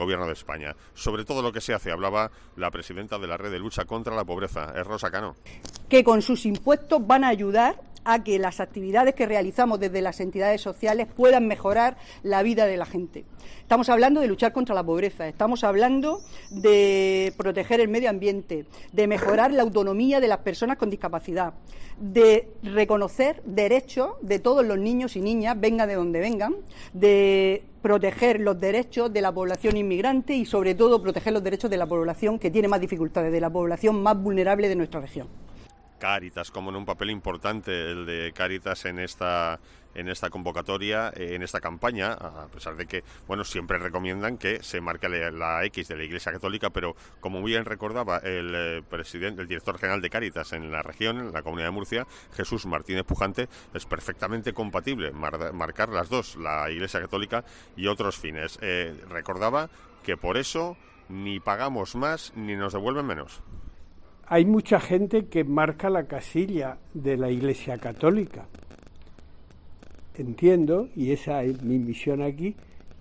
Gobierno de España. Sobre todo lo que se hace, hablaba la presidenta de la Red de Lucha contra la Pobreza, es Rosa Cano. Que con sus impuestos van a ayudar a que las actividades que realizamos desde las entidades sociales puedan mejorar la vida de la gente. Estamos hablando de luchar contra la pobreza, estamos hablando de proteger el medio ambiente, de mejorar la autonomía de las personas con discapacidad, de reconocer derechos de todos los niños y niñas, vengan de donde vengan, de proteger los derechos de la población inmigrante y, sobre todo, proteger los derechos de la población que tiene más dificultades, de la población más vulnerable de nuestra región. Cáritas, como en un papel importante el de Cáritas en esta en esta convocatoria, en esta campaña, a pesar de que, bueno, siempre recomiendan que se marque la X de la Iglesia Católica, pero como bien recordaba el eh, presidente, el director general de Cáritas en la región, en la Comunidad de Murcia, Jesús Martínez Pujante, es perfectamente compatible mar, marcar las dos, la Iglesia Católica y otros fines. Eh, recordaba que por eso ni pagamos más ni nos devuelven menos. Hay mucha gente que marca la casilla de la Iglesia Católica. Entiendo, y esa es mi misión aquí,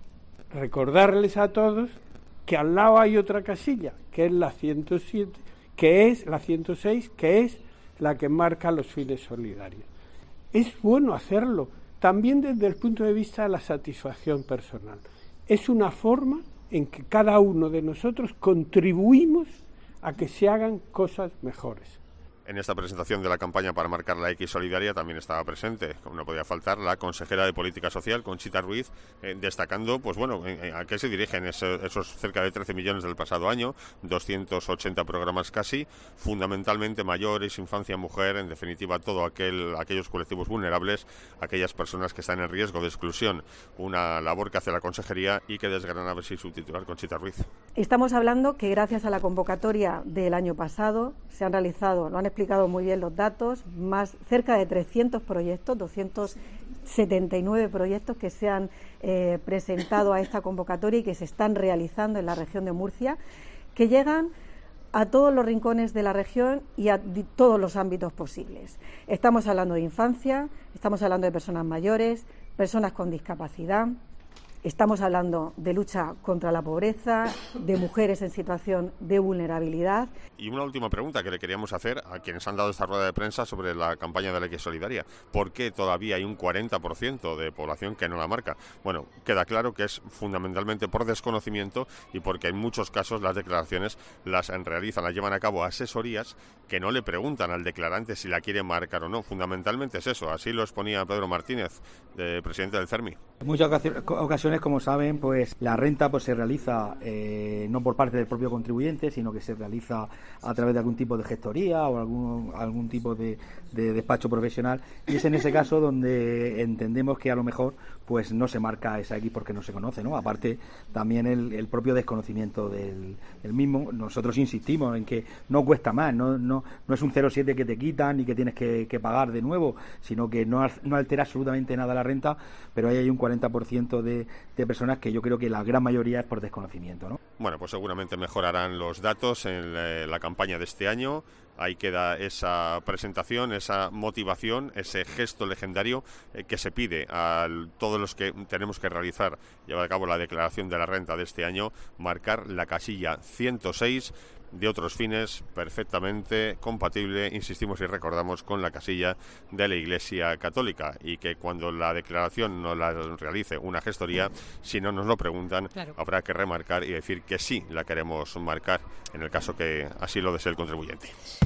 recordarles a todos que al lado hay otra casilla, que es la ciento siete, que es la ciento seis, que es la que marca los fines solidarios. Es bueno hacerlo, también desde el punto de vista de la satisfacción personal. Es una forma en que cada uno de nosotros contribuimos a que se hagan cosas mejores. En esta presentación de la campaña para marcar la X solidaria también estaba presente, como no podía faltar, la consejera de Política Social, Conchita Ruiz, eh, destacando, pues bueno, eh, a qué se dirigen esos, esos cerca de trece millones del pasado año, doscientos ochenta programas casi, fundamentalmente mayores, infancia, mujer, en definitiva todo aquel, aquellos colectivos vulnerables, aquellas personas que están en riesgo de exclusión. Una labor que hace la consejería y que desgrana a ver si su titular, Conchita Ruiz. Estamos hablando que gracias a la convocatoria del año pasado se han realizado, lo han explicado muy bien los datos, más cerca de trescientos proyectos, doscientos setenta y nueve proyectos que se han eh, presentado a esta convocatoria y que se están realizando en la región de Murcia, que llegan a todos los rincones de la región y a todos los ámbitos posibles. Estamos hablando de infancia, estamos hablando de personas mayores, personas con discapacidad. Estamos hablando de lucha contra la pobreza, de mujeres en situación de vulnerabilidad. Y una última pregunta que le queríamos hacer a quienes han dado esta rueda de prensa sobre la campaña de la X Solidaria. ¿Por qué todavía hay un cuarenta por ciento de población que no la marca? Bueno, queda claro que es fundamentalmente por desconocimiento y porque en muchos casos las declaraciones las realizan, las llevan a cabo asesorías que no le preguntan al declarante si la quiere marcar o no. Fundamentalmente es eso, así lo exponía Pedro Martínez, de presidente del CERMI. En muchas ocasiones, como saben, pues la renta pues se realiza eh, no por parte del propio contribuyente, sino que se realiza a través de algún tipo de gestoría o algún algún tipo de, de despacho profesional, y es en ese caso donde entendemos que a lo mejor pues no se marca esa X porque no se conoce, ¿no? Aparte también el, el propio desconocimiento del, del mismo. Nosotros insistimos en que no cuesta más, no no no es un cero coma siete que te quitan y que tienes que, que pagar de nuevo, sino que no, no altera absolutamente nada la renta, pero ahí hay un cuarenta por ciento de, de personas que yo creo que la gran mayoría es por desconocimiento, ¿no? Bueno, pues seguramente mejorarán los datos en la, la campaña de este año. Ahí queda esa presentación, esa motivación, ese gesto legendario eh, que se pide a todos los que tenemos que realizar, llevar a cabo la declaración de la renta de este año, marcar la casilla ciento seis, de otros fines, perfectamente compatible, insistimos y recordamos, con la casilla de la Iglesia Católica, y que cuando la declaración no la realice una gestoría, si no nos lo preguntan, claro, habrá que remarcar y decir que sí la queremos marcar, en el caso que así lo desee el contribuyente.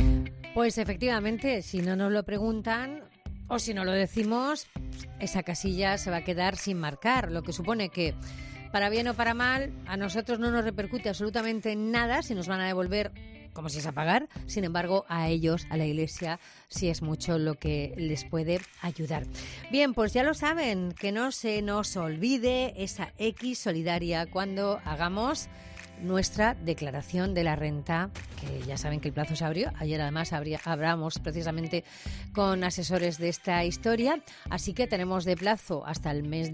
Pues efectivamente, si no nos lo preguntan o si no lo decimos, esa casilla se va a quedar sin marcar, lo que supone que, para bien o para mal, a nosotros no nos repercute absolutamente nada si nos van a devolver como si es a pagar. Sin embargo, a ellos, a la Iglesia, sí es mucho lo que les puede ayudar. Bien, pues ya lo saben, que no se nos olvide esa X solidaria cuando hagamos nuestra declaración de la renta, que ya saben que el plazo se abrió. Ayer además habría, hablamos precisamente con asesores de esta historia, así que tenemos de plazo hasta el mes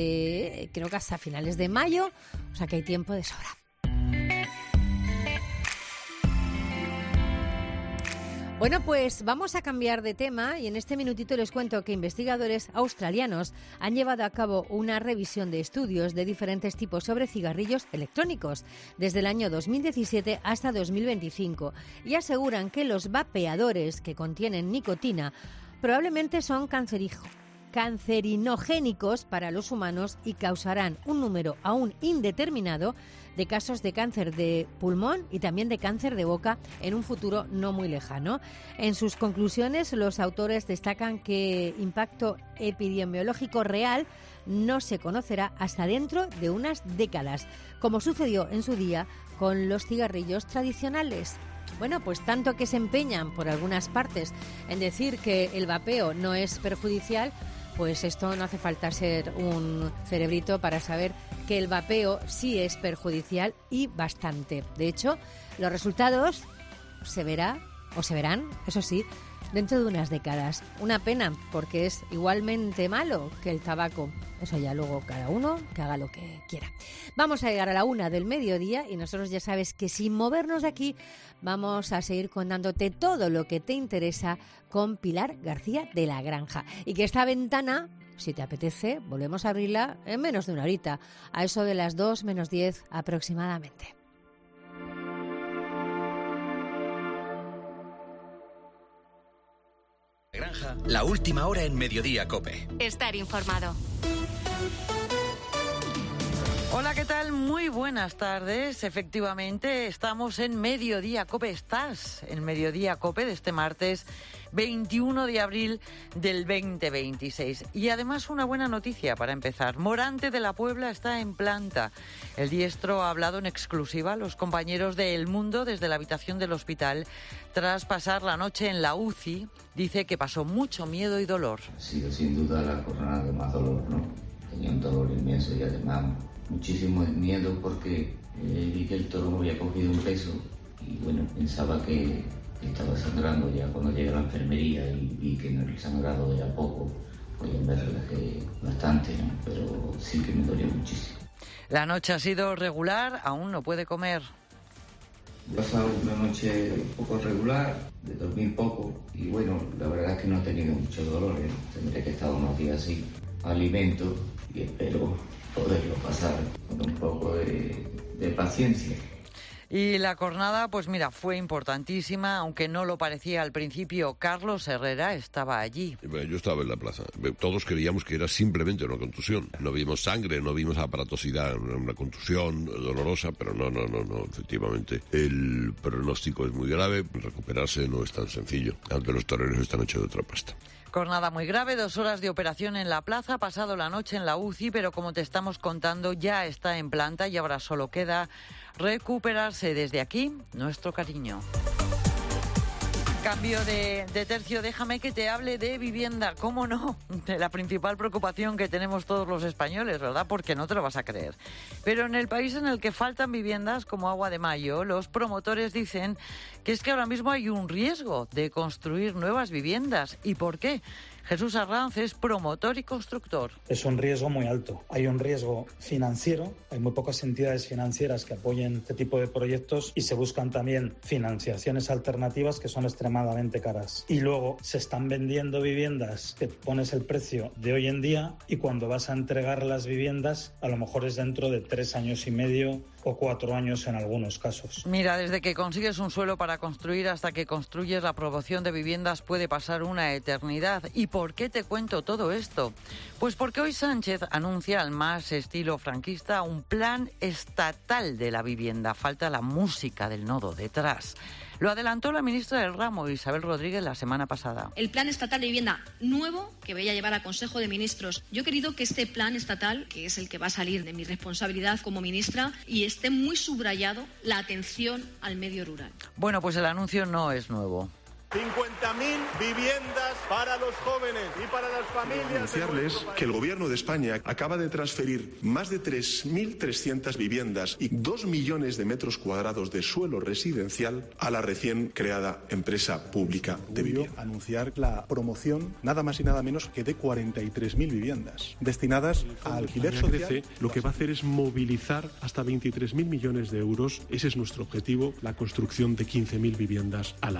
de, creo que hasta finales de mayo, o sea que hay tiempo de sobra. Bueno, pues vamos a cambiar de tema y en este minutito les cuento que investigadores australianos han llevado a cabo una revisión de estudios de diferentes tipos sobre cigarrillos electrónicos desde el año dos mil diecisiete hasta dos mil veinticinco y aseguran que los vapeadores que contienen nicotina probablemente son cancerígenos. cancerinogénicos para los humanos y causarán un número aún indeterminado de casos de cáncer de pulmón y también de cáncer de boca en un futuro no muy lejano. En sus conclusiones, los autores destacan que impacto epidemiológico real no se conocerá hasta dentro de unas décadas, como sucedió en su día con los cigarrillos tradicionales. Bueno, pues tanto que se empeñan por algunas partes en decir que el vapeo no es perjudicial, pues esto no hace falta ser un cerebrito para saber que el vapeo sí es perjudicial y bastante. De hecho, los resultados se verá o se verán, eso sí, dentro de unas décadas. Una pena, porque es igualmente malo que el tabaco. Eso ya luego cada uno que haga lo que quiera. Vamos a llegar a la una del mediodía y nosotros ya sabes que sin movernos de aquí vamos a seguir contándote todo lo que te interesa con Pilar García de la Granja. Y que esta ventana, si te apetece, volvemos a abrirla en menos de una horita, a eso de las dos menos diez aproximadamente. Granja, la última hora en Mediodía COPE. Estar informado. Hola, ¿qué tal? Muy buenas tardes. Efectivamente, estamos en Mediodía COPE. Estás en Mediodía COPE de este martes veintiuno de abril del veinte veintiséis. Y además una buena noticia para empezar. Morante de la Puebla está en planta. El diestro ha hablado en exclusiva a los compañeros de El Mundo desde la habitación del hospital. Tras pasar la noche en la U C I, dice que pasó mucho miedo y dolor. Ha sido sin duda la jornada de más dolor, ¿no? Tenía un dolor inmenso y además muchísimo miedo porque eh, vi que el toro me había cogido un peso y bueno, pensaba que estaba sangrando ya cuando llegué a la enfermería y vi que el sangrado era poco, pues me relajé bastante, ¿no? Pero sí que me dolió muchísimo. La noche ha sido regular, aún no puede comer. He pasado una noche un poco regular, de dormir poco y bueno, la verdad es que no he tenido mucho dolor, ¿eh? Tendré que estar unos días así, alimento y espero poderlo pasar con un poco de, de paciencia. Y la jornada, pues mira, fue importantísima, aunque no lo parecía al principio. Carlos Herrera estaba allí. Yo estaba en la plaza. Todos creíamos que era simplemente una contusión. No vimos sangre, no vimos aparatosidad, una contusión dolorosa, pero no, no, no, no. Efectivamente, el pronóstico es muy grave. Recuperarse no es tan sencillo, aunque los toreros están hechos de otra pasta. Jornada muy grave, dos horas de operación en la plaza, pasado la noche en la U C I, pero como te estamos contando, ya está en planta y ahora solo queda recuperarse. Desde aquí, nuestro cariño. Cambio de, de tercio, déjame que te hable de vivienda, ¿cómo no? De la principal preocupación que tenemos todos los españoles, ¿verdad? Porque no te lo vas a creer. Pero en el país en el que faltan viviendas como agua de mayo, los promotores dicen que es que ahora mismo hay un riesgo de construir nuevas viviendas. ¿Y por qué? Jesús Arranz es promotor y constructor. Es un riesgo muy alto. Hay un riesgo financiero, hay muy pocas entidades financieras que apoyen este tipo de proyectos y se buscan también financiaciones alternativas que son extremadamente caras. Y luego se están vendiendo viviendas que pones el precio de hoy en día y cuando vas a entregar las viviendas a lo mejor es dentro de tres años y medio o cuatro años en algunos casos. Mira, desde que consigues un suelo para construir hasta que construyes la promoción de viviendas puede pasar una eternidad. ¿Y por qué te cuento todo esto? Pues porque hoy Sánchez anuncia al más estilo franquista un plan estatal de la vivienda. Falta la música del nodo detrás. Lo adelantó la ministra del ramo, Isabel Rodríguez, la semana pasada. El plan estatal de vivienda nuevo que voy a llevar a Consejo de Ministros. Yo he querido que este plan estatal, que es el que va a salir de mi responsabilidad como ministra, y esté muy subrayado la atención al medio rural. Bueno, pues el anuncio no es nuevo. cincuenta mil viviendas para los jóvenes y para las familias. Anunciarles que el Gobierno de España acaba de transferir más de tres mil trescientas viviendas y dos millones de metros cuadrados de suelo residencial a la recién creada empresa pública de vivienda. Anunciar la promoción nada más y nada menos que de cuarenta y tres mil viviendas destinadas a alquiler social. Lo que va a hacer es movilizar hasta veintitrés mil millones de euros. Ese es nuestro objetivo, la construcción de quince mil viviendas al año.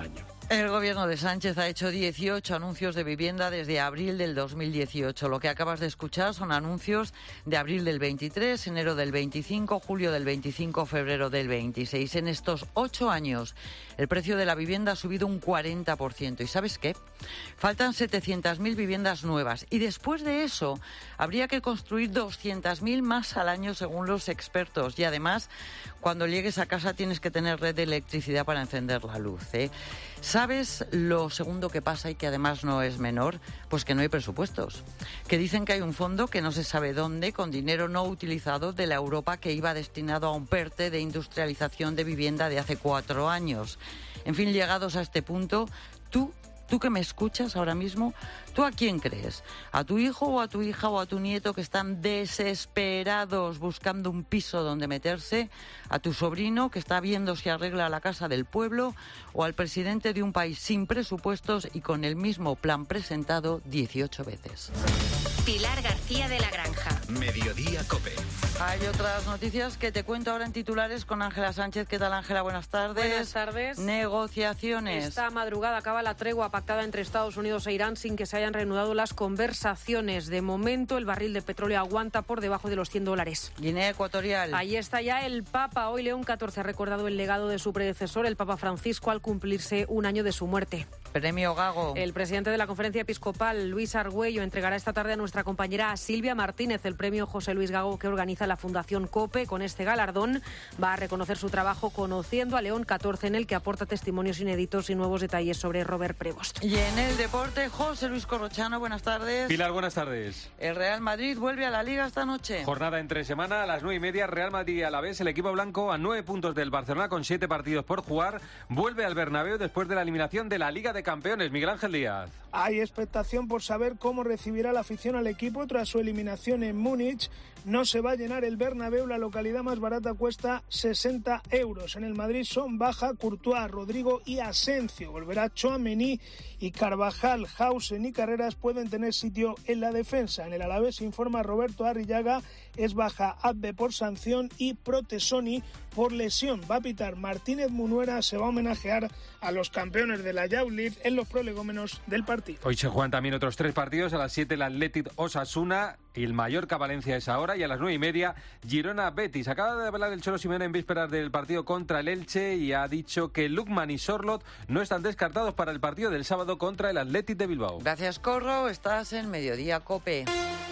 El gobierno de Sánchez ha hecho dieciocho anuncios de vivienda desde abril del dos mil dieciocho. Lo que acabas de escuchar son anuncios de abril del veintitrés, enero del veinticinco, julio del veinticinco, febrero del veintiséis. En estos ocho años, el precio de la vivienda ha subido un cuarenta por ciento. ¿Y sabes qué? Faltan setecientas mil viviendas nuevas. Y después de eso, habría que construir doscientas mil más al año, según los expertos. Y además, cuando llegues a casa tienes que tener red de electricidad para encender la luz, ¿eh? ¿Sabes lo segundo que pasa y que además no es menor? Pues que no hay presupuestos. Que dicen que hay un fondo que no se sabe dónde, con dinero no utilizado de la Europa que iba destinado a un PERTE de industrialización de vivienda de hace cuatro años. En fin, llegados a este punto, tú... Tú que me escuchas ahora mismo, ¿tú a quién crees? ¿A tu hijo o a tu hija o a tu nieto que están desesperados buscando un piso donde meterse? ¿A tu sobrino que está viendo si arregla la casa del pueblo? ¿O al presidente de un país sin presupuestos y con el mismo plan presentado dieciocho veces? Pilar García de la Granja. Mediodía COPE. Hay otras noticias que te cuento ahora en titulares con Ángela Sánchez. ¿Qué tal, Ángela? Buenas tardes. Buenas tardes. Negociaciones. Esta madrugada acaba la tregua pactada entre Estados Unidos e Irán sin que se hayan reanudado las conversaciones. De momento, el barril de petróleo aguanta por debajo de los cien dólares. Guinea Ecuatorial. Ahí está ya el Papa. Hoy León catorce ha recordado el legado de su predecesor, el Papa Francisco, al cumplirse un año de su muerte. Premio Gago. El presidente de la Conferencia Episcopal, Luis Argüello, entregará esta tarde a nuestra compañera Silvia Martínez el premio José Luis Gago que organiza la Fundación COPE. Con este galardón va a reconocer su trabajo conociendo a León catorce, en el que aporta testimonios inéditos y nuevos detalles sobre Robert Prevost. Y en el deporte, José Luis Corrochano, buenas tardes. Pilar, buenas tardes. El Real Madrid vuelve a la Liga esta noche. Jornada entre semana a las nueve y media, Real Madrid a la vez. El equipo blanco a nueve puntos del Barcelona con siete partidos por jugar. Vuelve al Bernabéu después de la eliminación de la Liga de Campeones. Miguel Ángel Díaz. Hay expectación por saber cómo recibirá la afición al equipo tras su eliminación en Múnich. No se va a llenar el Bernabéu, la localidad más barata cuesta sesenta euros. En el Madrid son baja Courtois, Rodrigo y Asencio. Volverá Tchouaméni y Carvajal, Hausen y Carreras pueden tener sitio en la defensa. En el Alavés informa Roberto Arrillaga, es baja Abbe por sanción y Protesoni por lesión. Va a pitar Martínez Munuera, se va a homenajear a los campeones de la Youth League en los prolegómenos del partido. Hoy se juegan también otros tres partidos. A las siete el Athletic Osasuna, el Mallorca Valencia es ahora, y a las nueve y media Girona Betis. Acaba de hablar el Cholo Simeone en vísperas del partido contra el Elche y ha dicho que Lukman y Sorloth no están descartados para el partido del sábado contra el Athletic de Bilbao. Gracias, Corro. Estás en Mediodía COPE.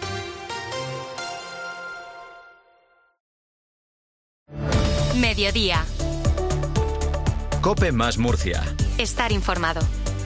Mediodía. COPE más Murcia. Estar informado.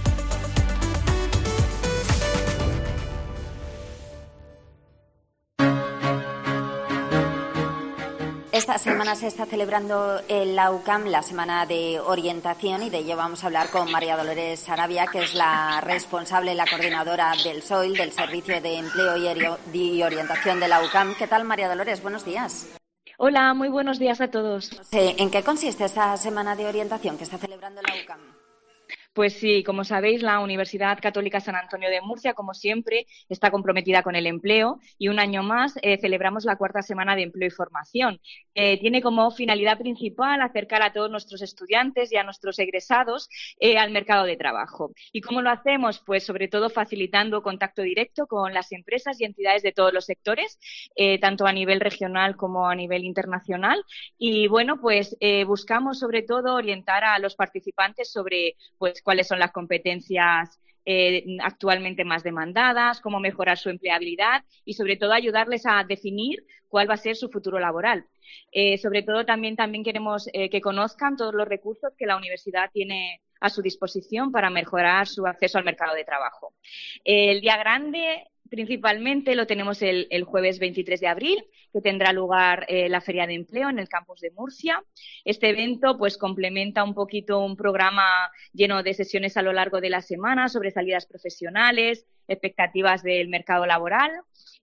Esta semana se está celebrando en la U C A M la semana de orientación, y de ello vamos a hablar con María Dolores Sarabia, que es la responsable, la coordinadora del S O I L, del Servicio de Empleo y Orientación de la U C A M. ¿Qué tal, María Dolores? Buenos días. Hola, muy buenos días a todos. ¿En qué consiste esta semana de orientación que está celebrando la U C A M? Pues sí, como sabéis, la Universidad Católica San Antonio de Murcia, como siempre, está comprometida con el empleo, y un año más eh, celebramos la cuarta semana de empleo y formación. Eh, tiene como finalidad principal acercar a todos nuestros estudiantes y a nuestros egresados eh, al mercado de trabajo. ¿Y cómo lo hacemos? Pues sobre todo facilitando contacto directo con las empresas y entidades de todos los sectores, eh, tanto a nivel regional como a nivel internacional. Y bueno, pues eh, buscamos sobre todo orientar a los participantes sobre pues cuáles son las competencias eh, actualmente más demandadas, cómo mejorar su empleabilidad y sobre todo ayudarles a definir cuál va a ser su futuro laboral. Eh, sobre todo también, también queremos eh, que conozcan todos los recursos que la universidad tiene a su disposición para mejorar su acceso al mercado de trabajo. Eh, el día grande principalmente lo tenemos el, el jueves veintitrés de abril, que tendrá lugar eh, la Feria de Empleo en el campus de Murcia. Este evento pues complementa un poquito un programa lleno de sesiones a lo largo de la semana sobre salidas profesionales, expectativas del mercado laboral.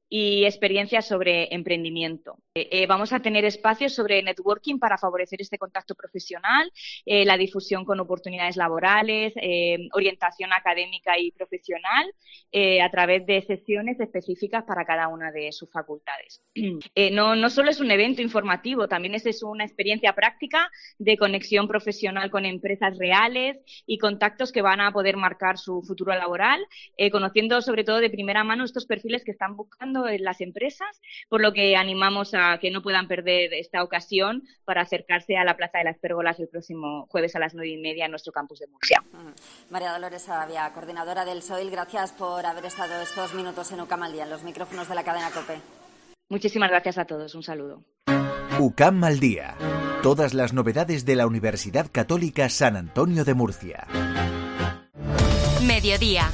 y experiencias sobre emprendimiento. Eh, eh, vamos a tener espacios sobre networking para favorecer este contacto profesional, eh, la difusión con oportunidades laborales, eh, orientación académica y profesional eh, a través de sesiones específicas para cada una de sus facultades. Eh, no, no solo es un evento informativo, también es, es una experiencia práctica de conexión profesional con empresas reales y contactos que van a poder marcar su futuro laboral, eh, conociendo sobre todo de primera mano estos perfiles que están buscando en las empresas, por lo que animamos a que no puedan perder esta ocasión para acercarse a la Plaza de las Pérgolas el próximo jueves a las nueve y media en nuestro campus de Murcia. María Dolores Sarabia, coordinadora del S O I L, gracias por haber estado estos minutos en UCAM al día, en los micrófonos de la cadena COPE. Muchísimas gracias a todos, un saludo. UCAM al día. Todas las novedades de la Universidad Católica San Antonio de Murcia. Mediodía.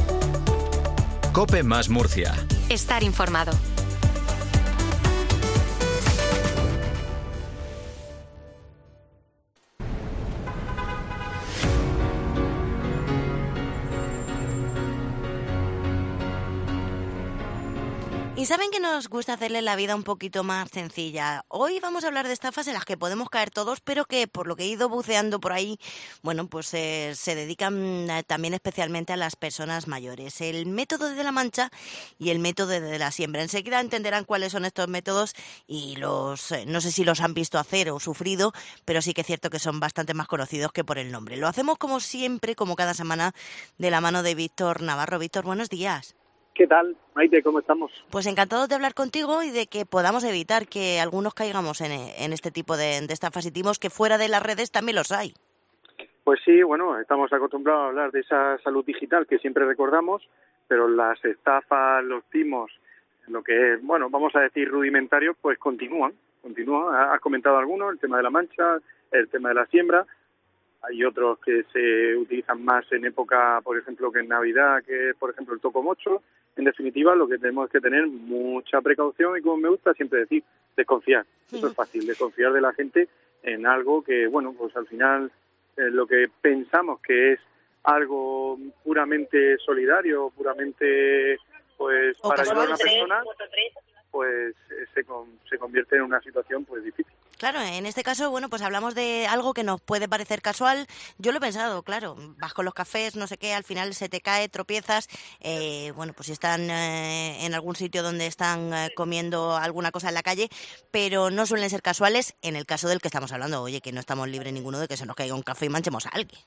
COPE más Murcia. Estar informado. Y saben que nos gusta hacerle la vida un poquito más sencilla. Hoy vamos a hablar de estafas en las que podemos caer todos, pero que por lo que he ido buceando por ahí, bueno, pues eh, se dedican eh, también especialmente a las personas mayores. El método de la mancha y el método de la siembra. Enseguida entenderán cuáles son estos métodos y los eh, no sé si los han visto hacer o sufrido, pero sí que es cierto que son bastante más conocidos que por el nombre. Lo hacemos como siempre, como cada semana, de la mano de Víctor Navarro. Víctor, buenos días. ¿Qué tal, Maite? ¿Cómo estamos? Pues encantados de hablar contigo y de que podamos evitar que algunos caigamos en, en este tipo de, de estafas y timos, que fuera de las redes también los hay. Pues sí, bueno, estamos acostumbrados a hablar de esa salud digital que siempre recordamos, pero las estafas, los timos, lo que es, bueno, vamos a decir rudimentarios, pues continúan, continúan. Has comentado algunos, el tema de la mancha, el tema de la siembra. Hay otros que se utilizan más en época, por ejemplo, que en Navidad, que es, por ejemplo, el tocomocho. En definitiva, lo que tenemos es que tener mucha precaución y, como me gusta siempre decir, desconfiar. Eso es fácil, desconfiar de la gente en algo que, bueno, pues al final eh, lo que pensamos que es algo puramente solidario, puramente, pues, o para casual, ayudar a una sí. persona, pues eh, se, con, se convierte en una situación, pues, difícil. Claro, en este caso, bueno, pues hablamos de algo que nos puede parecer casual. Yo lo he pensado, claro, vas con los cafés, no sé qué, al final se te cae, tropiezas, eh, bueno, pues si están eh, en algún sitio donde están eh, comiendo alguna cosa en la calle, pero no suelen ser casuales en el caso del que estamos hablando. Oye, que no estamos libres ninguno de que se nos caiga un café y manchemos a alguien.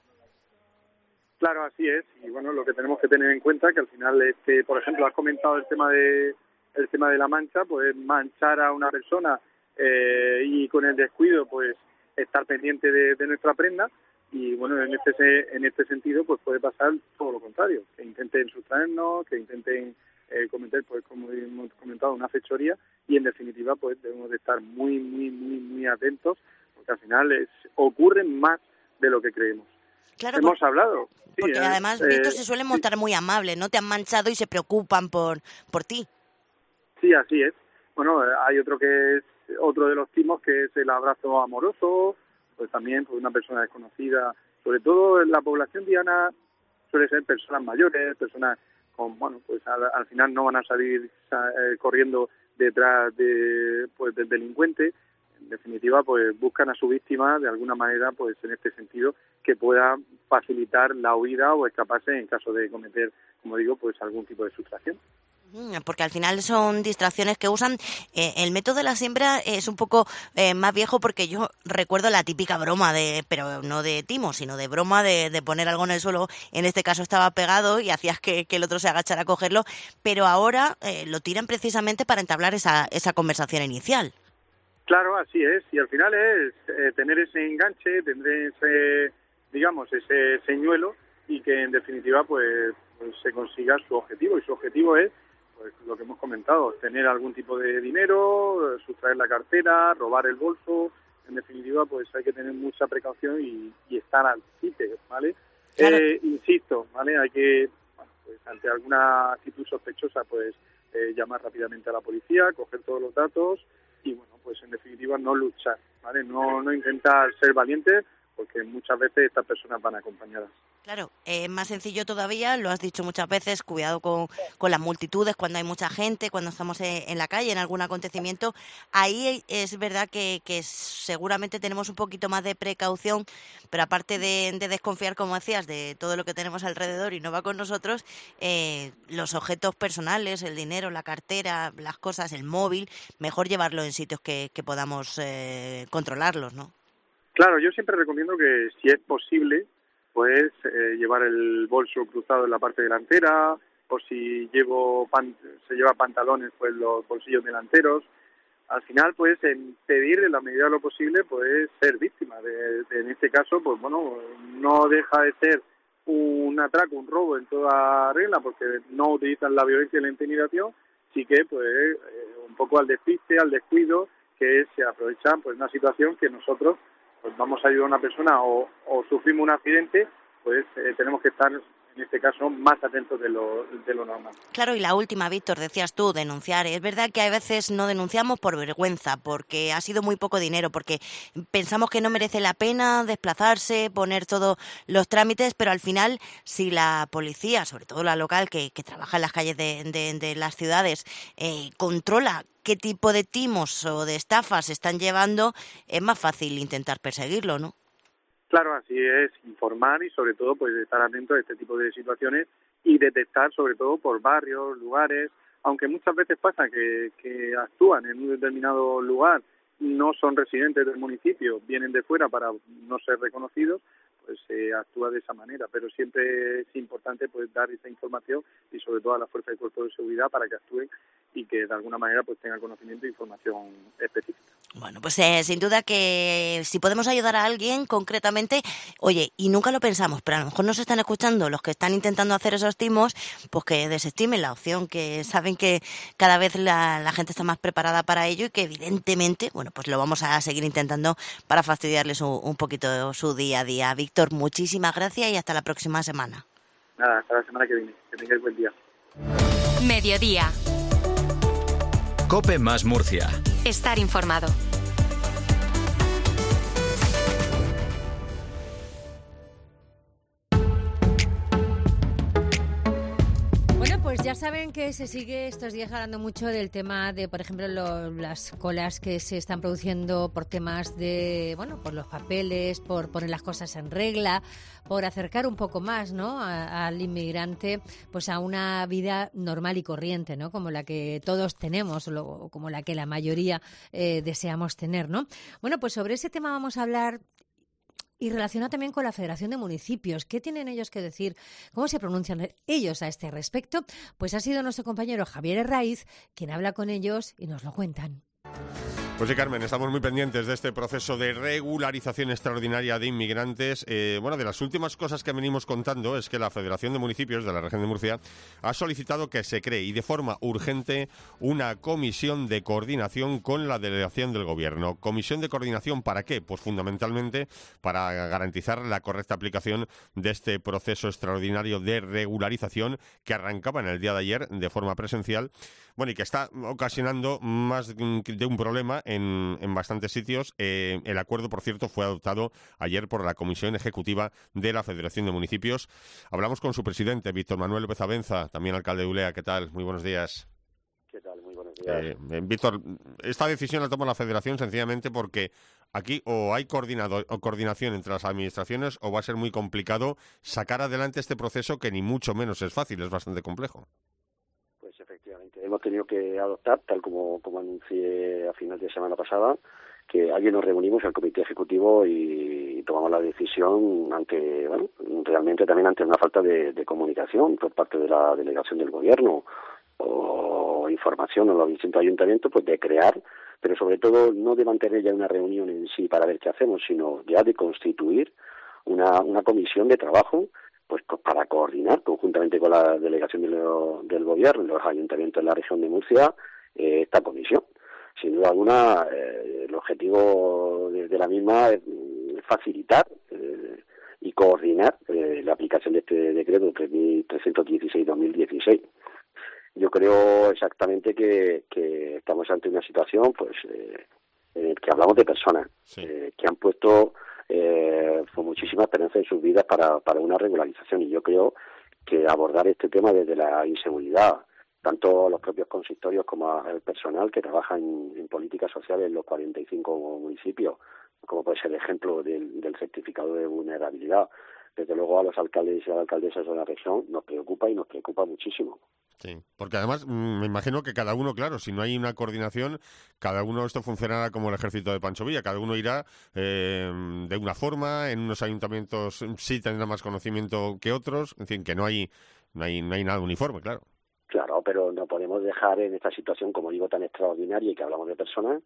Claro, así es. Y bueno, lo que tenemos que tener en cuenta que al final, este, por ejemplo, has comentado el tema de el tema de la mancha, pues manchar a una persona eh, y con el descuido, pues estar pendiente de, de nuestra prenda. Y bueno, en este en este sentido, pues puede pasar todo lo contrario, que intenten sustraernos, que intenten eh, cometer, pues como hemos comentado, una fechoría. Y en definitiva, pues debemos de estar muy, muy, muy, muy atentos, porque al final es, ocurren más de lo que creemos. Claro, hemos por, hablado. Sí, porque eh, además, eh, Víctor, se suelen sí. mostrar muy amables, ¿no? Te han manchado y se preocupan por, por ti. Sí, así es. Bueno, hay otro que es otro de los timos, que es el abrazo amoroso, pues también pues una persona desconocida. Sobre todo en la población diana suele ser personas mayores, personas con, bueno, pues al, al final no van a salir eh, corriendo detrás de, pues, del delincuente. En definitiva, pues buscan a su víctima de alguna manera, pues en este sentido, que pueda facilitar la huida o escaparse en caso de cometer, como digo, pues algún tipo de sustracción. Porque al final son distracciones que usan. Eh, el método de la siembra es un poco eh, más viejo, porque yo recuerdo la típica broma, de pero no de timo, sino de broma de, de poner algo en el suelo. En este caso estaba pegado y hacías que, que el otro se agachara a cogerlo, pero ahora eh, lo tiran precisamente para entablar esa, esa conversación inicial. Claro, así es. Y al final es eh, tener ese enganche, tener ese, digamos, ese señuelo, y que en definitiva pues, pues se consiga su objetivo. Y su objetivo es, pues lo que hemos comentado, tener algún tipo de dinero, sustraer la cartera, robar el bolso. En definitiva, pues hay que tener mucha precaución y, y estar al sitio, ¿vale? Claro. Eh, insisto, ¿vale? Hay que, bueno, pues ante alguna actitud sospechosa, pues eh, llamar rápidamente a la policía, coger todos los datos y, bueno, pues en definitiva no luchar, ¿vale? No, no intentar ser valientes, porque muchas veces estas personas van acompañadas. Claro, es más sencillo todavía, lo has dicho muchas veces, cuidado con, con las multitudes, cuando hay mucha gente, cuando estamos en, en la calle, en algún acontecimiento. Ahí es verdad que, que seguramente tenemos un poquito más de precaución, pero aparte de, de desconfiar, como decías, de todo lo que tenemos alrededor y no va con nosotros, eh, los objetos personales, el dinero, la cartera, las cosas, el móvil, mejor llevarlo en sitios que, que podamos eh, controlarlos, ¿no? Claro, yo siempre recomiendo que, si es posible, pues eh, llevar el bolso cruzado en la parte delantera, o si llevo pan, se lleva pantalones, pues los bolsillos delanteros. Al final, pues, en pedir en la medida de lo posible, pues, ser víctima. De, de, en este caso, pues, bueno, no deja de ser un atraco, un robo en toda regla, porque no utilizan la violencia y la intimidación, sí que, pues, eh, un poco al despiste, al descuido, que se aprovechan, pues, una situación que nosotros, pues vamos a ayudar a una persona o, o sufrimos un accidente, pues eh, tenemos que estar, en este caso, más atentos de lo, de lo normal. Claro, y la última, Víctor, decías tú, denunciar. Es verdad que a veces no denunciamos por vergüenza, porque ha sido muy poco dinero, porque pensamos que no merece la pena desplazarse, poner todos los trámites, pero al final, si la policía, sobre todo la local, que, que trabaja en las calles de, de, de las ciudades, eh, controla qué tipo de timos o de estafas se están llevando, es más fácil intentar perseguirlo, ¿no? Claro, así es, informar y sobre todo pues estar atento a este tipo de situaciones y detectar sobre todo por barrios, lugares, aunque muchas veces pasa que, que actúan en un determinado lugar, no son residentes del municipio, vienen de fuera para no ser reconocidos, pues se eh, actúa de esa manera, pero siempre es importante pues dar esa información y sobre todo a la fuerza de cuerpo de seguridad para que actúen y que de alguna manera pues tengan conocimiento e información específica. Bueno, pues eh, sin duda que si podemos ayudar a alguien concretamente, oye, y nunca lo pensamos, pero a lo mejor nos están escuchando los que están intentando hacer esos timos, pues que desestimen la opción, que saben que cada vez la, la gente está más preparada para ello y que evidentemente, bueno, pues lo vamos a seguir intentando para fastidiarles un, un poquito su día a día. Víctor, muchísimas gracias y hasta la próxima semana. Nada, hasta la semana que viene. Que tengáis buen día. Mediodía. COPE más Murcia. Estar informado. Pues ya saben que se sigue estos días hablando mucho del tema de, por ejemplo, lo, las colas que se están produciendo por temas de, bueno, por los papeles, por poner las cosas en regla, por acercar un poco más, ¿no?, a, al inmigrante, pues a una vida normal y corriente, ¿no?, como la que todos tenemos, o como la que la mayoría eh, deseamos tener, ¿no? Bueno, pues sobre ese tema vamos a hablar. Y relacionado también con la Federación de Municipios. ¿Qué tienen ellos que decir? ¿Cómo se pronuncian ellos a este respecto? Pues ha sido nuestro compañero Javier Herraiz quien habla con ellos y nos lo cuentan. Pues sí, Carmen, estamos muy pendientes de este proceso de regularización extraordinaria de inmigrantes. Eh, bueno, de las últimas cosas que venimos contando es que la Federación de Municipios de la Región de Murcia ha solicitado que se cree, y de forma urgente, una comisión de coordinación con la delegación del Gobierno. ¿Comisión de coordinación para qué? Pues fundamentalmente para garantizar la correcta aplicación de este proceso extraordinario de regularización que arrancaba en el día de ayer de forma presencial. Bueno, y que está ocasionando más de un problema en, en bastantes sitios. Eh, el acuerdo, por cierto, fue adoptado ayer por la Comisión Ejecutiva de la Federación de Municipios. Hablamos con su presidente, Víctor Manuel López Abenza, también alcalde de Ulea. ¿Qué tal? Muy buenos días. ¿Qué tal? Muy buenos días. Eh, eh, Víctor, esta decisión la toma la Federación sencillamente porque aquí o hay coordinador, o coordinación entre las administraciones o va a ser muy complicado sacar adelante este proceso que ni mucho menos es fácil, es bastante complejo. Pues efectivamente, hemos tenido que adoptar, tal como, como anuncié a final de semana pasada, que ayer nos reunimos al Comité Ejecutivo y, y tomamos la decisión ante, bueno, realmente también ante una falta de, de comunicación por parte de la delegación del Gobierno o información en los distintos ayuntamientos, pues de crear, pero sobre todo no de mantener ya una reunión en sí para ver qué hacemos, sino ya de constituir una, una comisión de trabajo pues para coordinar conjuntamente con la delegación de lo, del Gobierno y los ayuntamientos de la región de Murcia eh, esta comisión. Sin duda alguna, eh, el objetivo de, de la misma es facilitar eh, y coordinar eh, la aplicación de este decreto tres mil trescientos dieciséis barra dos mil dieciséis. Yo creo exactamente que, que estamos ante una situación pues eh, en la que hablamos de personas sí. eh, que han puesto eh, con muchísima esperanza en sus vidas para, para una regularización. Y yo creo que abordar este tema desde la inseguridad, tanto los propios consistorios como el personal que trabaja en, en políticas sociales en los cuarenta y cinco municipios, como puede ser el ejemplo del, del certificado de vulnerabilidad, desde luego a los alcaldes y a las alcaldesas de la región nos preocupa y nos preocupa muchísimo. Sí, porque además mmm, me imagino que cada uno, claro, si no hay una coordinación, cada uno esto funcionará como el ejército de Pancho Villa, cada uno irá eh, de una forma, en unos ayuntamientos sí tendrá más conocimiento que otros, en fin, que no hay, no hay, no hay nada uniforme, claro. Claro, pero no podemos dejar en esta situación, como digo, tan extraordinaria y que hablamos de personas,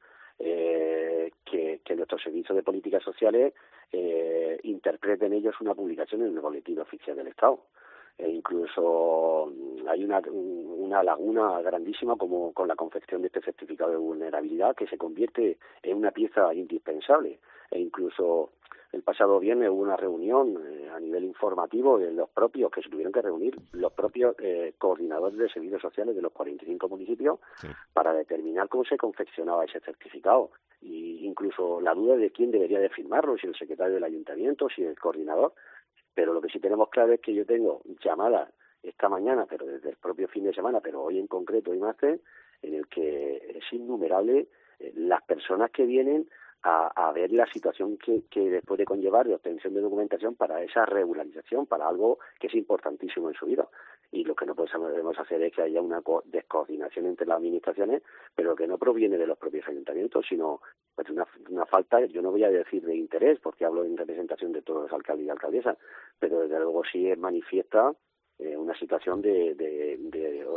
eh, que, que nuestros servicios de políticas sociales eh, interpreten ellos una publicación en el boletín oficial del Estado. E incluso hay una, una laguna grandísima como con la confección de este certificado de vulnerabilidad que se convierte en una pieza indispensable. E incluso el pasado viernes hubo una reunión eh, a nivel informativo de los propios que se tuvieron que reunir, los propios eh, coordinadores de servicios sociales de los cuarenta y cinco municipios sí. para determinar cómo se confeccionaba ese certificado. Y incluso la duda de quién debería de firmarlo, si el secretario del ayuntamiento, si el coordinador. Pero lo que sí tenemos claro es que yo tengo llamadas esta mañana, pero desde el propio fin de semana, pero hoy en concreto, hoy martes, en el que es innumerable eh, las personas que vienen a, a ver la situación que, que puede conllevar de obtención de documentación para esa regularización, para algo que es importantísimo en su vida. Y lo que no podemos hacer es que haya una descoordinación entre las administraciones, pero que no proviene de los propios ayuntamientos, sino pues una, una falta, yo no voy a decir de interés, porque hablo en representación de todos los alcaldes y alcaldesas, pero desde luego sí es manifiesta eh, una situación de, de, de,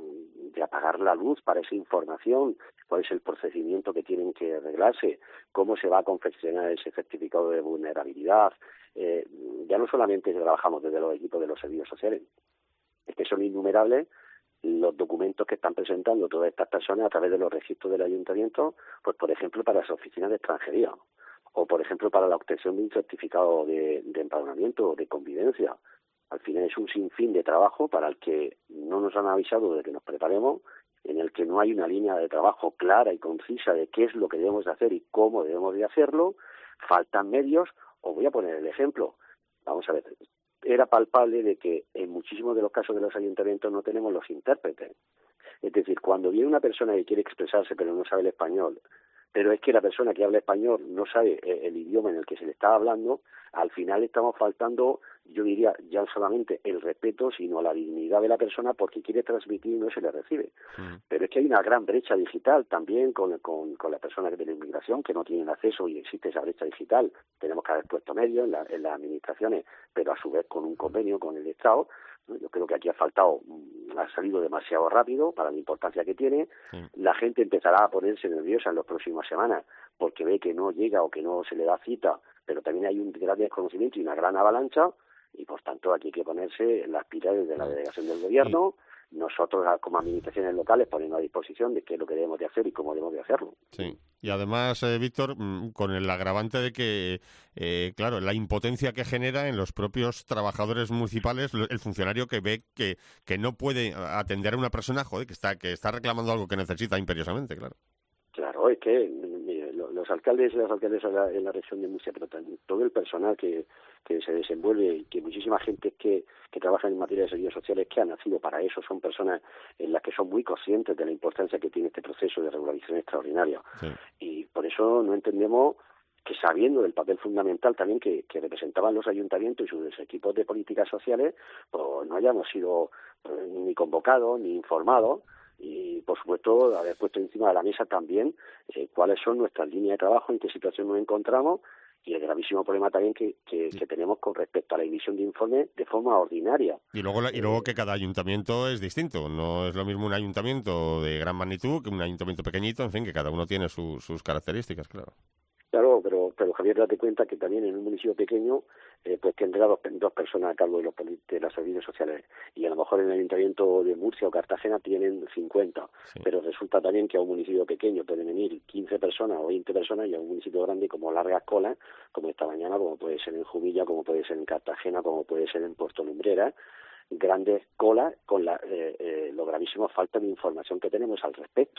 de apagar la luz para esa información, cuál es el procedimiento que tienen que arreglarse, cómo se va a confeccionar ese certificado de vulnerabilidad. Eh, ya no solamente trabajamos desde los equipos de los servicios sociales, es que son innumerables los documentos que están presentando todas estas personas a través de los registros del ayuntamiento, pues por ejemplo para las oficinas de extranjería, o por ejemplo para la obtención de un certificado de, de empadronamiento o de convivencia. Al final es un sinfín de trabajo para el que no nos han avisado de que nos preparemos, en el que no hay una línea de trabajo clara y concisa de qué es lo que debemos de hacer y cómo debemos de hacerlo, faltan medios. Os voy a poner el ejemplo. Vamos a ver, era palpable de que en muchísimos de los casos de los ayuntamientos no tenemos los intérpretes. Es decir, cuando viene una persona que quiere expresarse pero no sabe el español, pero es que la persona que habla español no sabe el idioma en el que se le está hablando, al final estamos faltando, yo diría, ya no solamente el respeto, sino la dignidad de la persona porque quiere transmitir y no se le recibe. Mm. Pero es que hay una gran brecha digital también con, con, con las personas de la inmigración que no tienen acceso y existe esa brecha digital. Tenemos que haber puesto medios en, la, en las administraciones, pero a su vez con un convenio con el Estado. Yo creo que aquí ha faltado, ha salido demasiado rápido para la importancia que tiene. Sí. La gente empezará a ponerse nerviosa en las próximas semanas porque ve que no llega o que no se le da cita, pero también hay un gran desconocimiento y una gran avalancha y por tanto aquí hay que ponerse en las pilas desde la delegación del gobierno. Sí. Nosotros como administraciones locales poniendo a disposición de qué es lo que debemos de hacer y cómo debemos de hacerlo. Sí, y además, eh, Víctor, con el agravante de que, eh, claro, la impotencia que genera en los propios trabajadores municipales, el funcionario que ve que, que no puede atender a una persona, joder, que está, que está reclamando algo que necesita imperiosamente, claro. Claro, es que mire, los alcaldes y las alcaldesas en la región de Murcia, pero también todo el personal que, que se desenvuelve y que muchísima gente que, que trabaja en materia de servicios sociales que han nacido para eso, son personas en las que son muy conscientes de la importancia que tiene este proceso de regularización extraordinaria. Sí. Y por eso no entendemos que sabiendo del papel fundamental también que, que representaban los ayuntamientos y sus equipos de políticas sociales, pues no hayamos sido pues, ni convocados ni informados. Y, por supuesto, haber puesto encima de la mesa también eh, cuáles son nuestras líneas de trabajo, en qué situación nos encontramos y el gravísimo problema también que, que, sí. que tenemos con respecto a la emisión de informes de forma ordinaria. Y luego, la, y luego que cada ayuntamiento es distinto. No es lo mismo un ayuntamiento de gran magnitud que un ayuntamiento pequeñito. En fin, que cada uno tiene su, sus características, claro. Claro, pero, pero Javier, date cuenta que también en un municipio pequeño eh, pues tendrá dos, dos personas a cargo de, los, de las servicios sociales y a lo mejor en el ayuntamiento de Murcia o Cartagena tienen cincuenta, sí. Pero resulta también que a un municipio pequeño pueden venir quince personas o veinte personas y a un municipio grande como Largas Colas, como esta mañana, como puede ser en Jumilla, como puede ser en Cartagena, como puede ser en Puerto Lumbrera, grandes colas con la, eh, eh, lo gravísima falta de información que tenemos al respecto.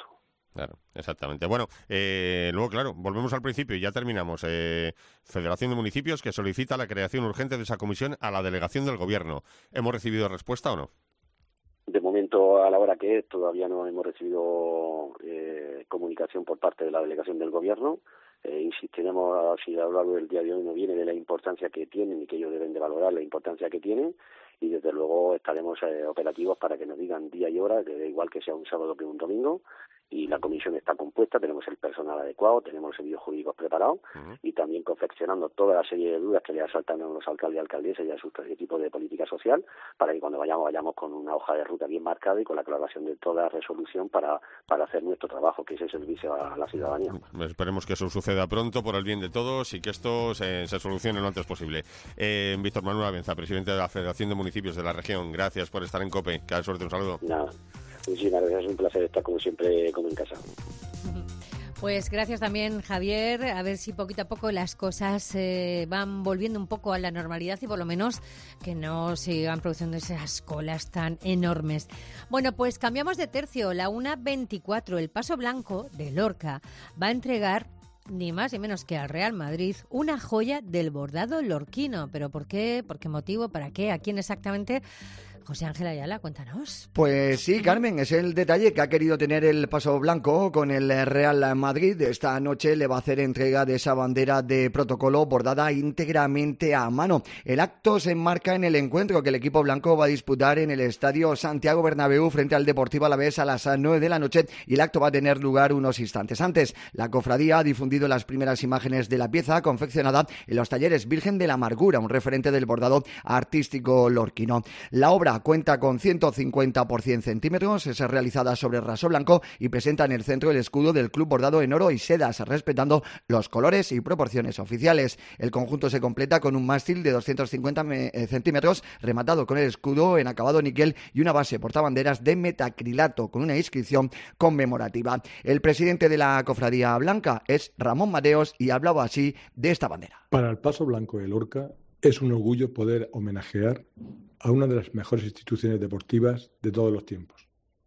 Claro, exactamente. Bueno, eh, luego, claro, volvemos al principio y ya terminamos. Eh, Federación de Municipios que solicita la creación urgente de esa comisión a la delegación del Gobierno. ¿Hemos recibido respuesta o no? De momento, a la hora que es, todavía no hemos recibido eh, comunicación por parte de la delegación del Gobierno. Eh, insistiremos, si a lo largo del día de hoy no viene, de la importancia que tienen y que ellos deben de valorar la importancia que tienen, y desde luego estaremos eh, operativos para que nos digan día y hora, que da igual que sea un sábado que un domingo, y la comisión está compuesta, tenemos el personal adecuado, tenemos los servicios jurídicos preparados uh-huh. y también confeccionando toda la serie de dudas que le asaltan a los alcaldes y alcaldesas y a sus equipos de política social, para que cuando vayamos, vayamos con una hoja de ruta bien marcada y con la aclaración de toda resolución para, para hacer nuestro trabajo, que es el servicio a la ciudadanía. Esperemos que eso suceda pronto por el bien de todos y que esto se, se solucione lo antes posible. Eh, Víctor Manuel Abenza, presidente de la Federación de Municipios de la región, gracias por estar en COPE. Cada suerte, un saludo. Nada. Muchísimas gracias, es un placer estar como siempre, como en casa. Pues gracias también, Javier. A ver si poquito a poco las cosas eh, van volviendo un poco a la normalidad y por lo menos que no sigan produciendo esas colas tan enormes. Bueno, pues cambiamos de tercio. La una veinticuatro, el Paso Blanco de Lorca va a entregar ni más ni menos que al Real Madrid una joya del bordado lorquino. ¿Pero por qué? ¿Por qué motivo? ¿Para qué? ¿A quién exactamente? José Ángel Ayala, cuéntanos. Pues sí, Carmen, es el detalle que ha querido tener el Paso Blanco con el Real Madrid. Esta noche le va a hacer entrega de esa bandera de protocolo bordada íntegramente a mano. El acto se enmarca en el encuentro que el equipo blanco va a disputar en el Estadio Santiago Bernabéu frente al Deportivo Alavés a las nueve de la noche, y el acto va a tener lugar unos instantes antes. La cofradía ha difundido las primeras imágenes de la pieza confeccionada en los talleres Virgen de la Amargura, un referente del bordado artístico lorquino. La obra cuenta con ciento cincuenta por cien centímetros, es realizada sobre raso blanco y presenta en el centro el escudo del club bordado en oro y sedas, respetando los colores y proporciones oficiales. El conjunto se completa con un mástil de doscientos cincuenta centímetros, rematado con el escudo en acabado níquel y una base portabanderas de metacrilato con una inscripción conmemorativa. El presidente de la Cofradía Blanca es Ramón Mateos y hablaba así de esta bandera. Para el Paso Blanco de Lorca es un orgullo poder homenajear a una de las mejores instituciones deportivas de todos los tiempos.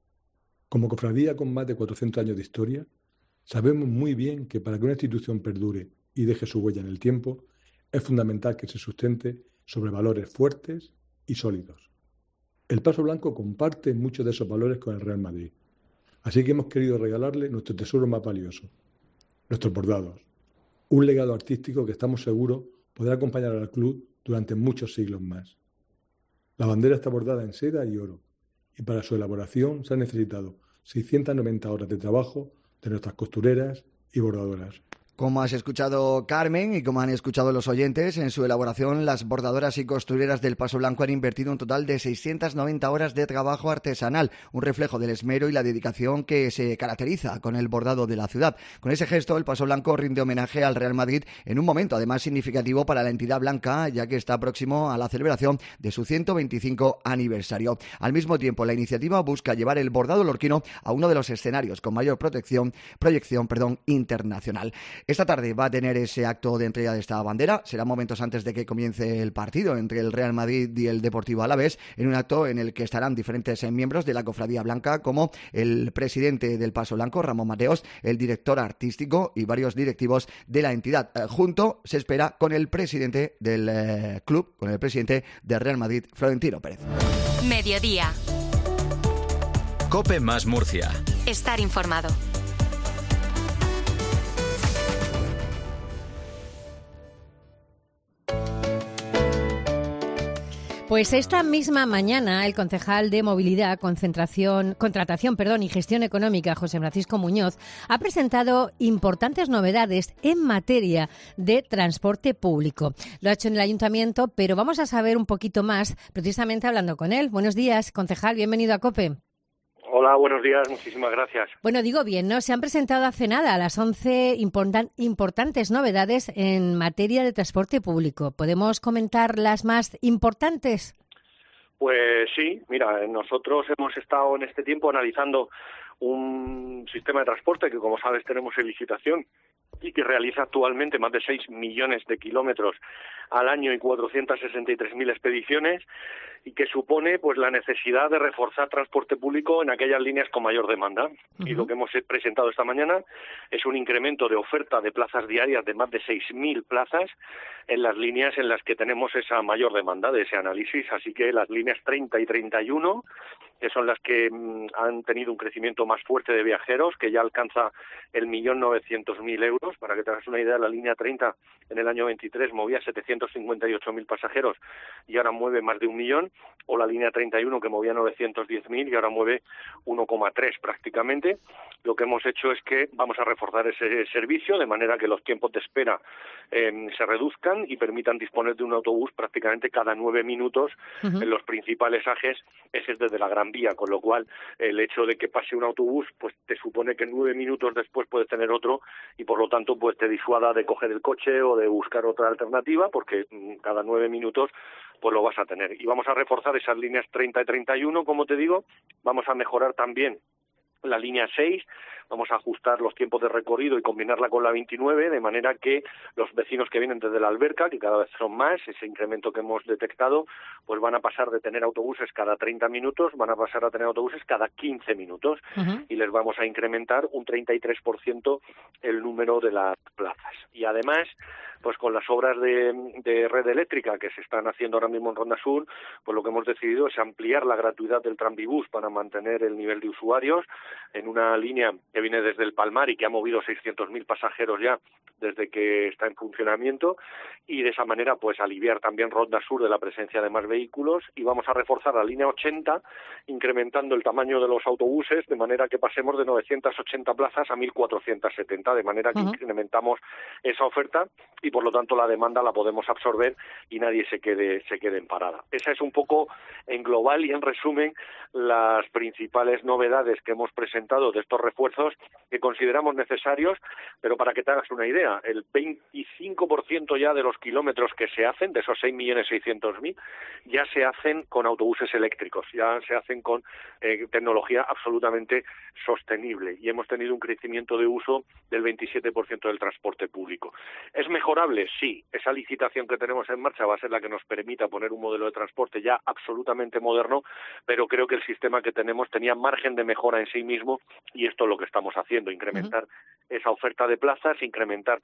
Como cofradía con más de cuatrocientos años de historia, sabemos muy bien que para que una institución perdure y deje su huella en el tiempo, es fundamental que se sustente sobre valores fuertes y sólidos. El Paso Blanco comparte muchos de esos valores con el Real Madrid, así que hemos querido regalarle nuestro tesoro más valioso, nuestros bordados, un legado artístico que estamos seguros podrá acompañar al club durante muchos siglos más. La bandera está bordada en seda y oro, y para su elaboración se han necesitado seiscientas noventa horas de trabajo de nuestras costureras y bordadoras. Como has escuchado, Carmen, y como han escuchado los oyentes, en su elaboración las bordadoras y costureras del Paso Blanco han invertido un total de seiscientas noventa horas de trabajo artesanal, un reflejo del esmero y la dedicación que se caracteriza con el bordado de la ciudad. Con ese gesto, el Paso Blanco rinde homenaje al Real Madrid en un momento además significativo para la entidad blanca, ya que está próximo a la celebración de su ciento veinticinco aniversario. Al mismo tiempo, la iniciativa busca llevar el bordado lorquino a uno de los escenarios con mayor protección, proyección perdón, internacional. Esta tarde va a tener ese acto de entrega de esta bandera. Será momentos antes de que comience el partido entre el Real Madrid y el Deportivo Alavés, en un acto en el que estarán diferentes miembros de la Cofradía Blanca, como el presidente del Paso Blanco, Ramón Mateos, el director artístico y varios directivos de la entidad. Eh, junto, se espera, con el presidente del eh, club, con el presidente del Real Madrid, Florentino Pérez. Mediodía. COPE más Murcia. Estar informado. Pues esta misma mañana el concejal de Movilidad, Concentración, Contratación perdón, y Gestión Económica, José Francisco Muñoz, ha presentado importantes novedades en materia de transporte público. Lo ha hecho en el Ayuntamiento, pero vamos a saber un poquito más precisamente hablando con él. Buenos días, concejal, bienvenido a COPE. Hola, buenos días, muchísimas gracias. Bueno, digo bien, ¿no? Se han presentado hace nada las once importan- importantes novedades en materia de transporte público. ¿Podemos comentar las más importantes? Pues sí, mira, nosotros hemos estado en este tiempo analizando un sistema de transporte que, como sabes, tenemos en licitación y que realiza actualmente más de seis millones de kilómetros al año y cuatrocientas sesenta y tres mil expediciones, y que supone pues la necesidad de reforzar transporte público en aquellas líneas con mayor demanda. Uh-huh. Y lo que hemos presentado esta mañana es un incremento de oferta de plazas diarias de más de seis mil plazas en las líneas en las que tenemos esa mayor demanda de ese análisis. Así que las líneas treinta y treinta y uno, que son las que mm, han tenido un crecimiento más fuerte de viajeros, que ya alcanza el millón novecientos mil euros. Para que te hagas una idea, la línea treinta en el año veintitrés movía setecientos cincuenta y ocho mil pasajeros y ahora mueve más de un millón, o la línea treinta y uno que movía novecientos diez mil y ahora mueve uno coma tres prácticamente. Lo que hemos hecho es que vamos a reforzar ese servicio de manera que los tiempos de espera eh, se reduzcan y permitan disponer de un autobús prácticamente cada nueve minutos uh-huh. en los principales ejes, ejes desde la Gran Vía, con lo cual el hecho de que pase un autobús pues te supone que nueve minutos después puedes tener otro y por lo tanto pues te disuada de coger el coche o de buscar otra alternativa, porque mm, cada nueve minutos pues lo vas a tener. Y vamos a reforzar esas líneas treinta y treinta y uno, como te digo. Vamos a mejorar también la línea seis, vamos a ajustar los tiempos de recorrido y combinarla con la veintinueve, de manera que los vecinos que vienen desde la Alberca, que cada vez son más, ese incremento que hemos detectado, pues van a pasar de tener autobuses cada treinta minutos, van a pasar a tener autobuses cada quince minutos, uh-huh. y les vamos a incrementar un treinta y tres por ciento el número de las plazas. Y además, pues con las obras de, de red eléctrica que se están haciendo ahora mismo en Ronda Sur, pues lo que hemos decidido es ampliar la gratuidad del tranvibús para mantener el nivel de usuarios en una línea que viene desde el Palmar y que ha movido seiscientos mil pasajeros ya desde que está en funcionamiento, y de esa manera pues aliviar también Ronda Sur de la presencia de más vehículos. Y vamos a reforzar la línea ochenta incrementando el tamaño de los autobuses de manera que pasemos de novecientas ochenta plazas a mil cuatrocientas setenta, de manera que uh-huh. incrementamos esa oferta y por lo tanto la demanda la podemos absorber y nadie se quede se quede en parada. Esa es un poco en global y en resumen las principales novedades que hemos presentado de estos refuerzos que consideramos necesarios, pero para que te hagas una idea, el veinticinco por ciento ya de los kilómetros que se hacen, de esos seis millones seiscientos mil, ya se hacen con autobuses eléctricos, ya se hacen con eh, tecnología absolutamente sostenible, y hemos tenido un crecimiento de uso del veintisiete por ciento del transporte público. ¿Es mejorable? Sí. Esa licitación que tenemos en marcha va a ser la que nos permita poner un modelo de transporte ya absolutamente moderno, pero creo que el sistema que tenemos tenía margen de mejora en sí mismo, y esto es lo que estamos haciendo, incrementar uh-huh. esa oferta de plazas, incrementar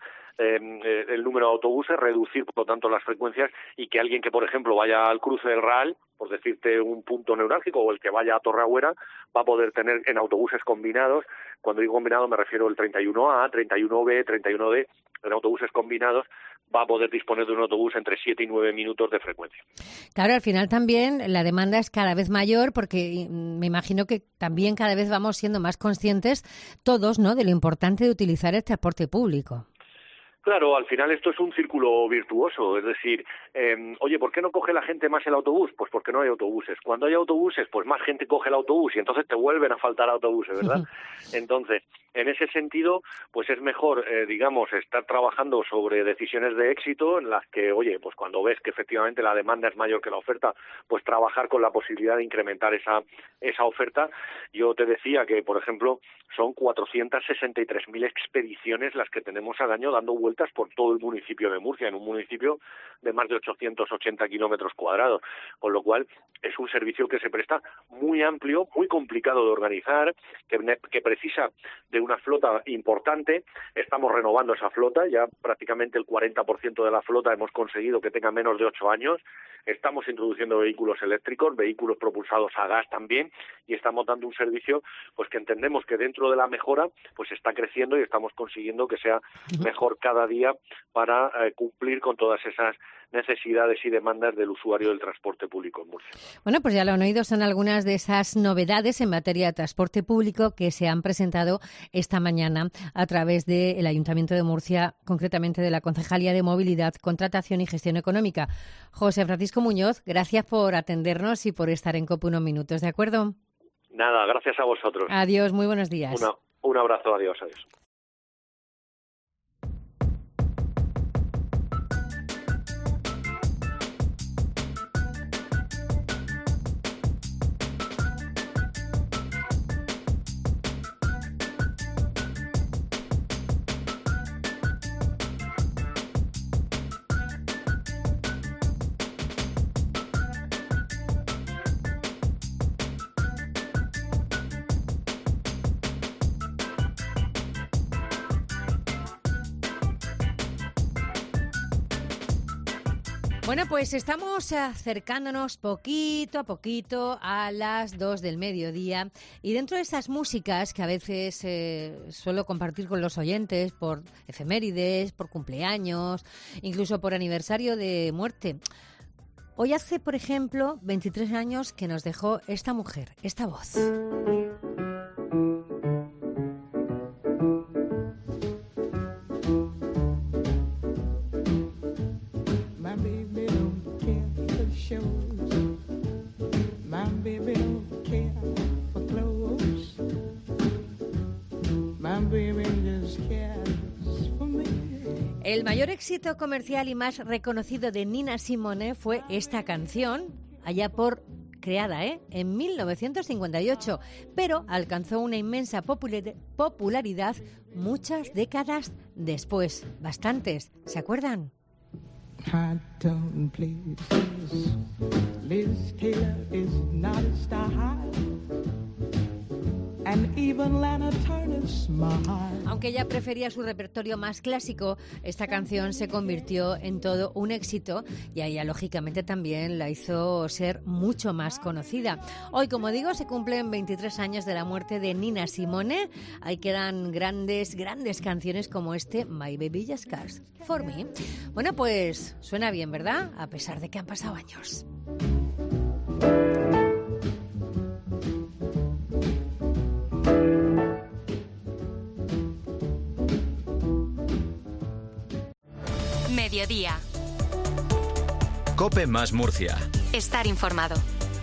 eh, el número de autobuses, reducir por lo tanto las frecuencias, y que alguien que por ejemplo vaya al cruce del Raal, por decirte un punto neurálgico, o el que vaya a Torreagüera, va a poder tener en autobuses combinados. Cuando digo combinado me refiero al treinta y uno A, treinta y uno B, treinta y uno D, en autobuses combinados va a poder disponer de un autobús entre siete y nueve minutos de frecuencia. Claro, al final también la demanda es cada vez mayor, porque me imagino que también cada vez vamos siendo más conscientes todos, ¿no?, de lo importante de utilizar el transporte público. Claro, al final esto es un círculo virtuoso, es decir, eh, oye, ¿por qué no coge la gente más el autobús? Pues porque no hay autobuses. Cuando hay autobuses, pues más gente coge el autobús y entonces te vuelven a faltar autobuses, ¿verdad? Entonces, en ese sentido, pues es mejor, eh, digamos, estar trabajando sobre decisiones de éxito en las que, oye, pues cuando ves que efectivamente la demanda es mayor que la oferta, pues trabajar con la posibilidad de incrementar esa esa oferta. Yo te decía que, por ejemplo, son cuatrocientas sesenta y tres mil expediciones las que tenemos al año dando vueltas por todo el municipio de Murcia, en un municipio de más de ochocientos ochenta kilómetros cuadrados, con lo cual es un servicio que se presta muy amplio, muy complicado de organizar, que, que precisa de una flota importante. Estamos renovando esa flota, ya prácticamente el cuarenta por ciento de la flota hemos conseguido que tenga menos de ocho años. Estamos introduciendo vehículos eléctricos, vehículos propulsados a gas también, y estamos dando un servicio pues que entendemos que dentro de la mejora pues está creciendo y estamos consiguiendo que sea mejor cada día para eh, cumplir con todas esas necesidades y demandas del usuario del transporte público en Murcia. Bueno, pues ya lo han oído, son algunas de esas novedades en materia de transporte público que se han presentado esta mañana a través del Ayuntamiento de Murcia, concretamente de la Concejalía de Movilidad, Contratación y Gestión Económica. José Francisco Muñoz, gracias por atendernos y por estar en COPE unos minutos, ¿de acuerdo? Nada, gracias a vosotros. Adiós, muy buenos días. Una, un abrazo, adiós, adiós. Bueno, pues estamos acercándonos poquito a poquito a las dos del mediodía y dentro de esas músicas que a veces eh, suelo compartir con los oyentes por efemérides, por cumpleaños, incluso por aniversario de muerte. Hoy hace, por ejemplo, veintitrés años que nos dejó esta mujer, esta voz. El mayor éxito comercial y más reconocido de Nina Simone fue esta canción, allá por creada ¿eh? en mil novecientos cincuenta y ocho, pero alcanzó una inmensa popular- popularidad muchas décadas después. Bastantes, ¿se acuerdan? Hot dog, please. Liz Taylor is not a star high. And even Lana Turner smiled. Aunque ella prefería su repertorio más clásico, esta canción se convirtió en todo un éxito y a ella, lógicamente, también la hizo ser mucho más conocida. Hoy, como digo, se cumplen veintitrés años de la muerte de Nina Simone. Ahí quedan grandes, grandes canciones como este My Baby Just Cares For Me. Bueno, pues suena bien, ¿verdad? A pesar de que han pasado años. Mediodía. COPE más Murcia. Estar informado.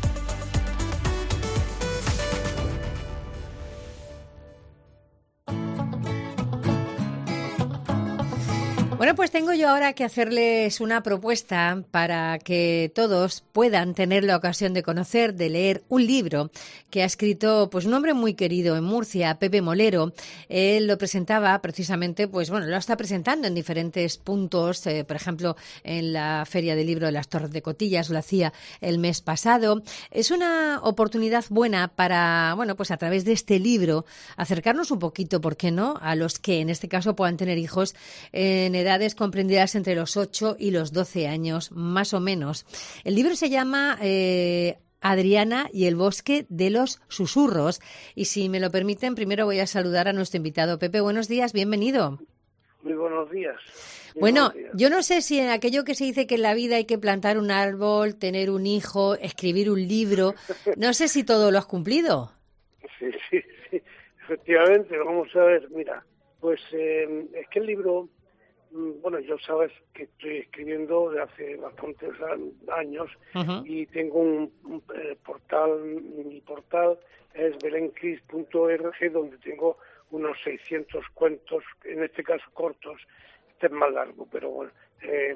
Bueno, pues tengo yo ahora que hacerles una propuesta para que todos puedan tener la ocasión de conocer, de leer un libro que ha escrito pues un hombre muy querido en Murcia, Pepe Molero. Él lo presentaba precisamente, pues bueno, lo está presentando en diferentes puntos, eh, por ejemplo, en la Feria del Libro de las Torres de Cotillas, lo hacía el mes pasado. Es una oportunidad buena para, bueno, pues a través de este libro acercarnos un poquito, ¿por qué no?, a los que en este caso puedan tener hijos en edad edades comprendidas entre los ocho y los doce años, más o menos. El libro se llama eh, Adriana y el bosque de los susurros. Y si me lo permiten, primero voy a saludar a nuestro invitado. Pepe, buenos días, bienvenido. Muy buenos días. Muy bueno, buenos días. Yo no sé si en aquello que se dice que en la vida hay que plantar un árbol, tener un hijo, escribir un libro, no sé si todo lo has cumplido. Sí, sí, sí, efectivamente, vamos a ver, mira, pues eh, es que el libro... Bueno, yo sabes que estoy escribiendo de hace bastantes años uh-huh. y tengo un, un eh, portal, mi portal es belencris punto org, donde tengo unos seiscientos cuentos, en este caso cortos, este es más largo, pero bueno, eh,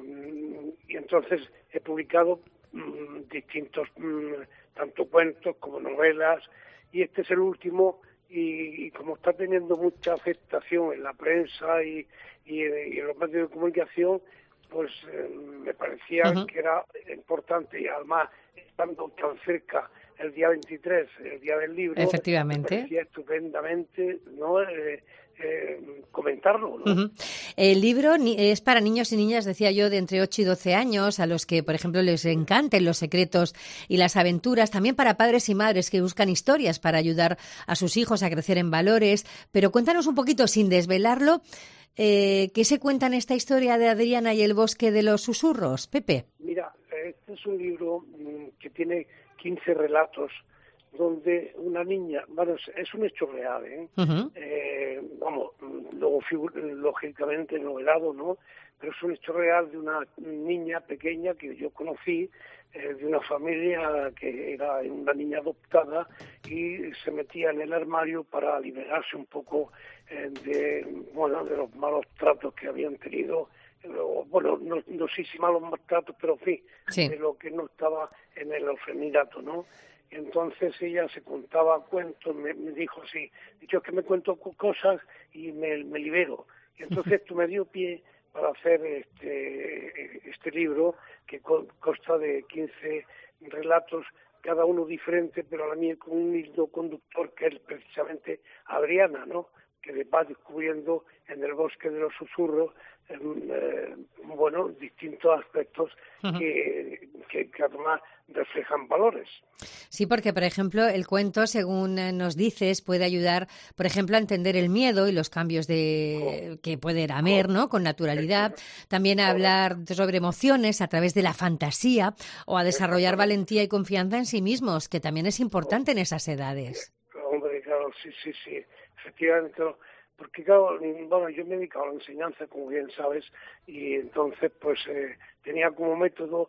y entonces he publicado mm, distintos, mm, tanto cuentos como novelas, y este es el último. Y, y como está teniendo mucha aceptación en la prensa y, y, y en los medios de comunicación, pues eh, me parecía uh-huh. que era importante, y además estando tan cerca el día veintitrés, el día del libro, efectivamente, me parecía estupendamente, ¿no?, eh, eh, comentarlo, ¿no? Uh-huh. El libro es para niños y niñas, decía yo, de entre ocho y doce años, a los que, por ejemplo, les encanten los secretos y las aventuras, también para padres y madres que buscan historias para ayudar a sus hijos a crecer en valores. Pero cuéntanos un poquito, sin desvelarlo, eh, ¿qué se cuenta en esta historia de Adriana y el bosque de los susurros, Pepe? Mira, este es un libro mmm, que tiene quince relatos, donde una niña, bueno, es, es un hecho real, ¿eh? Uh-huh. eh vamos, luego figu- lógicamente novelado, ¿no? Pero es un hecho real de una niña pequeña que yo conocí, eh, de una familia que era una niña adoptada y se metía en el armario para liberarse un poco eh, de, bueno, de los malos tratos que habían tenido. Bueno, no, no sé si malos tratos, pero en fin, sí. de lo que no estaba en el orfanato, ¿no? Entonces ella se contaba cuentos, me, me dijo así, yo es que me cuento cosas y me, me libero. Y entonces esto me dio pie para hacer este, este libro que consta de quince relatos, cada uno diferente, pero a la mía con un hilo conductor que es precisamente Adriana, ¿no? que va descubriendo en el bosque de los susurros, eh, bueno, distintos aspectos uh-huh. que, que, que además reflejan valores. Sí, porque, por ejemplo, el cuento, según nos dices, puede ayudar, por ejemplo, a entender el miedo y los cambios de que puede haber, ¿no?, con naturalidad. También a hablar sobre emociones a través de la fantasía o a desarrollar valentía y confianza en sí mismos, que también es importante en esas edades. Hombre, claro, sí, sí, sí, efectivamente. Porque, claro, bueno, yo me he dedicado a la enseñanza, como bien sabes, y entonces, pues, eh, tenía como método,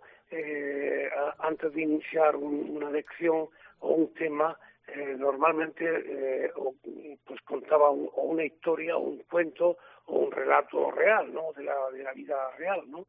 eh, a, antes de iniciar un, una lección o un tema, eh, normalmente, eh, o, pues, contaba un, o una historia, o un cuento, o un relato real, ¿no?, de la, de la vida real, ¿no?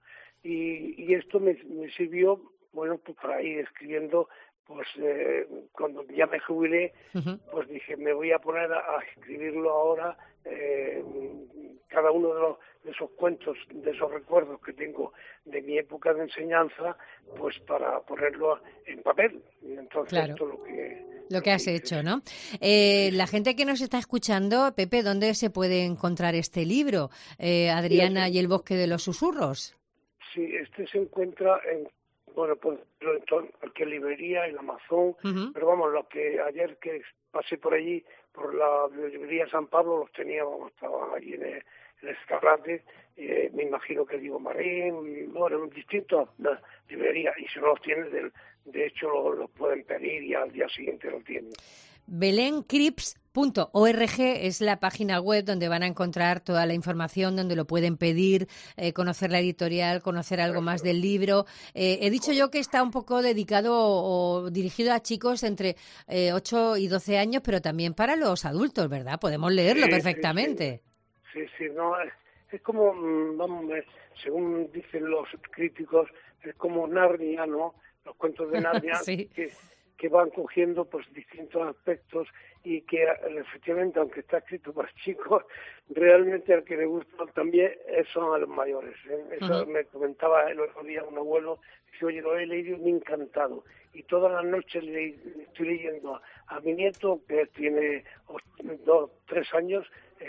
Y, y esto me, me sirvió, bueno, pues, para ir escribiendo. Pues eh, cuando ya me jubilé, uh-huh. pues dije, me voy a poner a, a escribirlo ahora, eh, cada uno de, los, de esos cuentos, de esos recuerdos que tengo de mi época de enseñanza, pues para ponerlo en papel. Y entonces claro. esto es lo que... Lo que has hecho, ¿no? Eh, la gente que nos está escuchando, Pepe, ¿dónde se puede encontrar este libro? Eh, Adriana y el bosque de los susurros. Sí, este se encuentra en... Bueno, pues en cualquier librería, en Amazon, uh-huh. pero vamos, los que ayer que pasé por allí, por la librería San Pablo, los teníamos, estaban allí en el, en el escaparate, eh, me imagino que Diego Marín, bueno, en distintas librerías, y si no los tienen, de, de hecho los lo pueden pedir y al día siguiente lo tienen. Belén Crips punto org es la página web donde van a encontrar toda la información, donde lo pueden pedir, eh, conocer la editorial, conocer algo más del libro. Eh, he dicho yo que está un poco dedicado o, o dirigido a chicos entre eh, ocho y doce años, pero también para los adultos, ¿verdad? Podemos leerlo sí, perfectamente. Sí, sí, sí, no, es, es como, vamos, según dicen los críticos, es como Narnia, ¿no? Los cuentos de Narnia sí. que, que van cogiendo pues distintos aspectos y que efectivamente, aunque está escrito para chicos, realmente al que le gusta también son a los mayores. ¿eh? Eso uh-huh. me comentaba el otro día un abuelo, dice, oye, lo he leído y me ha encantado. Y todas las noches le estoy leyendo a, a mi nieto, que tiene dos, tres años,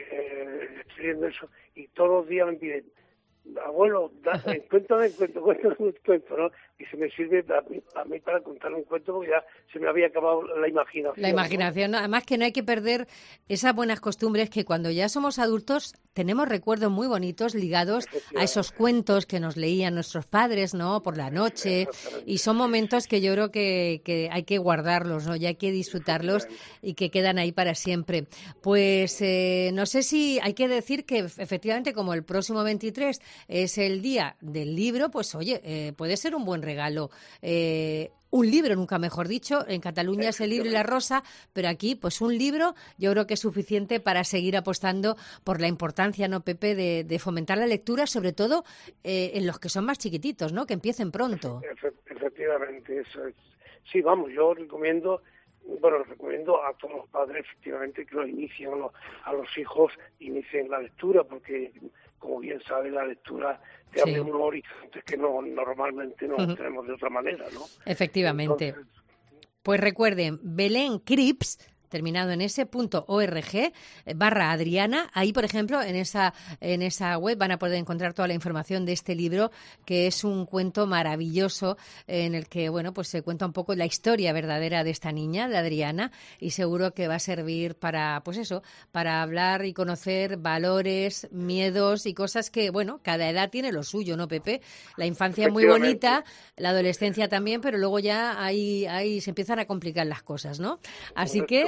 eh, estoy leyendo eso, y todos los días me piden, abuelo, da, cuéntame, cuento, cuéntame un cuento, ¿no? Y se me sirve a mí, a mí para contar un cuento porque ya se me había acabado la imaginación. La imaginación, ¿no? Además que no hay que perder esas buenas costumbres que cuando ya somos adultos tenemos recuerdos muy bonitos ligados a esos cuentos que nos leían nuestros padres, ¿no? Por la noche, y son momentos que yo creo que, que hay que guardarlos, ¿no? Y hay que disfrutarlos y que quedan ahí para siempre. Pues eh, no sé si hay que decir que efectivamente como el próximo veintitrés es el día del libro, pues oye, eh, puede ser un buen regalo. Eh, un libro, nunca mejor dicho, en Cataluña es el libro y la rosa, pero aquí pues un libro yo creo que es suficiente para seguir apostando por la importancia, ¿no, Pepe?, de, de fomentar la lectura, sobre todo eh, en los que son más chiquititos, ¿no?, que empiecen pronto. Efectivamente, eso es. Sí, vamos, yo recomiendo, bueno, recomiendo a todos los padres efectivamente que lo inicien a los, a los hijos, inicien la lectura, porque como bien sabe, la lectura te abre sí. unos horizontes que no, normalmente no uh-huh. tenemos de otra manera, ¿no? Efectivamente. Entonces... Pues recuerden, Belén Crips, terminado en ese punto org, barra Adriana. Ahí, por ejemplo, en esa en esa web van a poder encontrar toda la información de este libro, que es un cuento maravilloso en el que, bueno, pues se cuenta un poco la historia verdadera de esta niña, de Adriana, y seguro que va a servir para, pues eso, para hablar y conocer valores, miedos y cosas que, bueno, cada edad tiene lo suyo, ¿no, Pepe? La infancia es muy bonita, la adolescencia también, pero luego ya ahí, ahí se empiezan a complicar las cosas, ¿no? Así que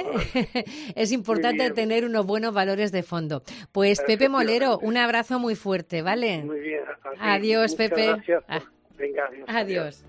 es importante tener unos buenos valores de fondo. Pues Pepe Molero, un abrazo muy fuerte, ¿vale? Muy bien. Adiós, Muchas Pepe. Gracias. Ah. Venga, adiós. Adiós.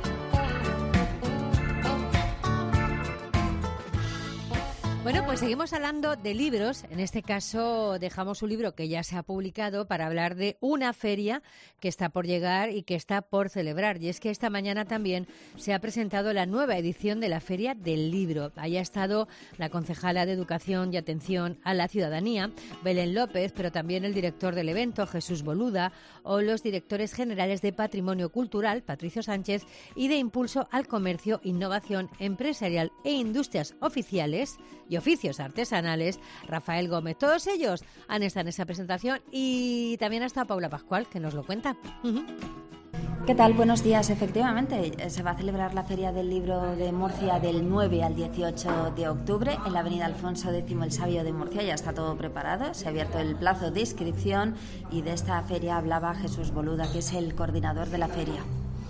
Bueno, pues seguimos hablando de libros. En este caso dejamos un libro que ya se ha publicado para hablar de una feria que está por llegar y que está por celebrar. Y es que esta mañana también se ha presentado la nueva edición de la Feria del Libro. Ahí ha estado la concejala de Educación y Atención a la Ciudadanía, Belén López, pero también el director del evento, Jesús Boluda, o los directores generales de Patrimonio Cultural, Patricio Sánchez, y de Impulso al Comercio, Innovación Empresarial e Industrias Oficiales, y oficios artesanales, Rafael Gómez. Todos ellos han estado en esa presentación y también ha estado Paula Pascual, que nos lo cuenta. ¿Qué tal? Buenos días. Efectivamente, se va a celebrar la Feria del Libro de Murcia del nueve al dieciocho de octubre en la avenida Alfonso X el Sabio de Murcia. Ya está todo preparado, se ha abierto el plazo de inscripción y de esta feria hablaba Jesús Boluda, que es el coordinador de la feria.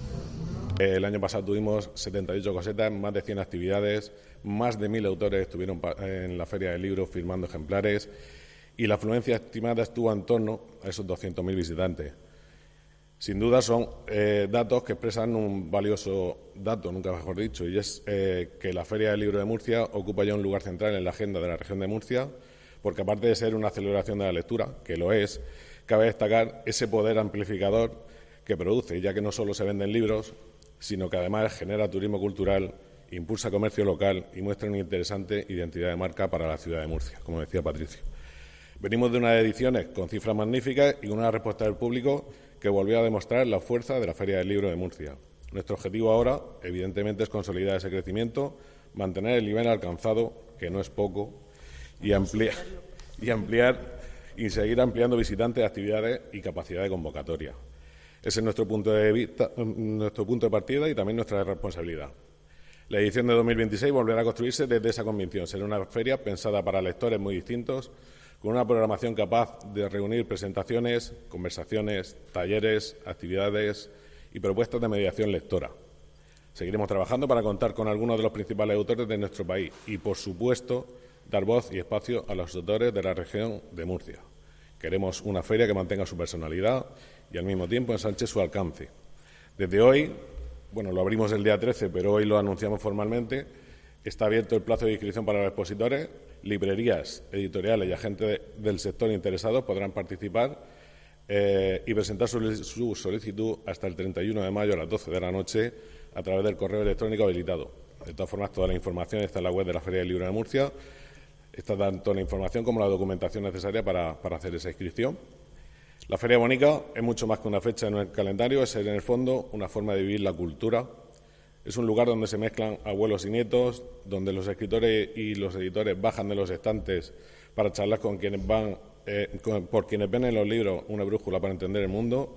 El año pasado tuvimos setenta y ocho casetas, más de cien actividades, más de mil autores estuvieron en la Feria del Libro firmando ejemplares y la afluencia estimada estuvo en torno a esos doscientos mil visitantes. Sin duda son eh, datos que expresan un valioso dato, nunca mejor dicho, y es eh, que la Feria del Libro de Murcia ocupa ya un lugar central en la agenda de la región de Murcia, porque aparte de ser una celebración de la lectura, que lo es, cabe destacar ese poder amplificador que produce, ya que no solo se venden libros, sino que además genera turismo cultural, impulsa comercio local y muestra una interesante identidad de marca para la ciudad de Murcia, como decía Patricio. Venimos de unas ediciones con cifras magníficas y con una respuesta del público que volvió a demostrar la fuerza de la Feria del Libro de Murcia. Nuestro objetivo ahora, evidentemente, es consolidar ese crecimiento, mantener el nivel alcanzado, que no es poco, y ampliar y, ampliar, y seguir ampliando visitantes, actividades y capacidad de convocatoria. Ese es nuestro punto de vista, nuestro punto de partida y también nuestra responsabilidad. La edición de dos mil veintiséis volverá a construirse desde esa convicción. Será una feria pensada para lectores muy distintos, con una programación capaz de reunir presentaciones, conversaciones, talleres, actividades y propuestas de mediación lectora. Seguiremos trabajando para contar con algunos de los principales autores de nuestro país y, por supuesto, dar voz y espacio a los autores de la región de Murcia. Queremos una feria que mantenga su personalidad y, al mismo tiempo, ensanche su alcance. Desde hoy, bueno, lo abrimos el día trece, pero hoy lo anunciamos formalmente, está abierto el plazo de inscripción para los expositores. Librerías, editoriales y agentes de, del sector interesados podrán participar eh, y presentar su, su solicitud hasta el treinta y uno de mayo a las doce de la noche a través del correo electrónico habilitado. De todas formas, toda la información está en la web de la Feria del Libro de Murcia. Está tanto la información como la documentación necesaria para, para hacer esa inscripción. La Feria Bonica es mucho más que una fecha en el calendario, es en el fondo una forma de vivir la cultura. Es un lugar donde se mezclan abuelos y nietos, donde los escritores y los editores bajan de los estantes para charlar con quienes van, eh, con, por quienes ven en los libros una brújula para entender el mundo.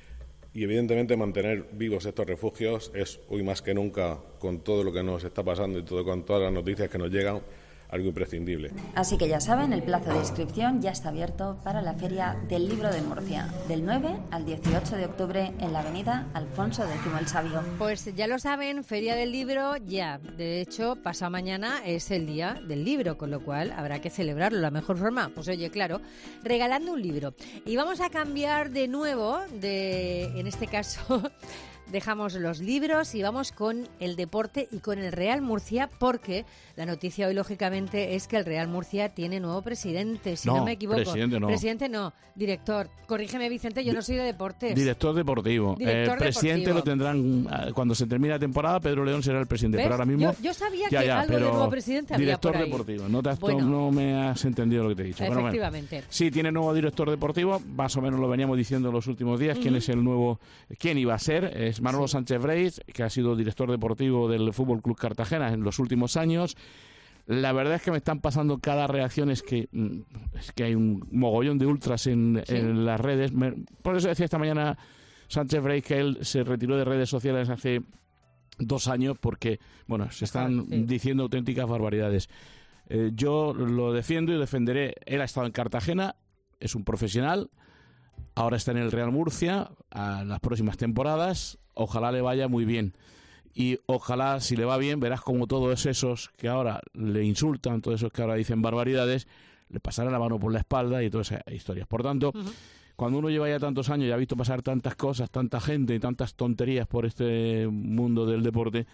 Y, evidentemente, mantener vivos estos refugios es, hoy más que nunca, con todo lo que nos está pasando y todo, con todas las noticias que nos llegan, algo imprescindible. Así que ya saben, el plazo de inscripción ya está abierto para la Feria del Libro de Murcia, del nueve al dieciocho de octubre en la avenida Alfonso X el Sabio. Pues ya lo saben, Feria del Libro ya. De hecho, pasado mañana es el día del libro, con lo cual habrá que celebrarlo. La mejor forma, pues oye, claro, regalando un libro. Y vamos a cambiar de nuevo, de, en este caso... Dejamos los libros y vamos con el deporte y con el Real Murcia, porque la noticia hoy, lógicamente, es que el Real Murcia tiene nuevo presidente, si no, no me equivoco. presidente no. Presidente no, director. Corrígeme, Vicente, yo no soy de deportes. Director deportivo. Director el presidente deportivo. Lo tendrán cuando se termine la temporada. Pedro León será el presidente. ¿Ves? Pero ahora mismo... Yo, yo sabía ya, que ya, algo de nuevo presidente había director por ahí. deportivo. No, te has, bueno, no me has entendido lo que te he dicho. Efectivamente. Bueno, sí, tiene nuevo director deportivo. Más o menos lo veníamos diciendo en los últimos días. Uh-huh. ¿Quién es el nuevo? ¿Quién iba a ser? Es Manolo sí. Sánchez Breis, que ha sido director deportivo del Fútbol Club Cartagena en los últimos años. La verdad es que me están pasando cada reacción, es que, es que hay un mogollón de ultras en, ¿sí? en las redes. Me, por eso decía esta mañana Sánchez Breis que él se retiró de redes sociales hace dos años porque, bueno, se están sí. diciendo auténticas barbaridades. Eh, yo lo defiendo y defenderé. Él ha estado en Cartagena, es un profesional, ahora está en el Real Murcia a las próximas temporadas. Ojalá le vaya muy bien. Y ojalá, si le va bien, verás como todos esos que ahora le insultan, todos esos que ahora dicen barbaridades, le pasarán la mano por la espalda y todas esas historias. Por tanto, uh-huh. cuando uno lleva ya tantos años y ha visto pasar tantas cosas, tanta gente y tantas tonterías por este mundo del deporte,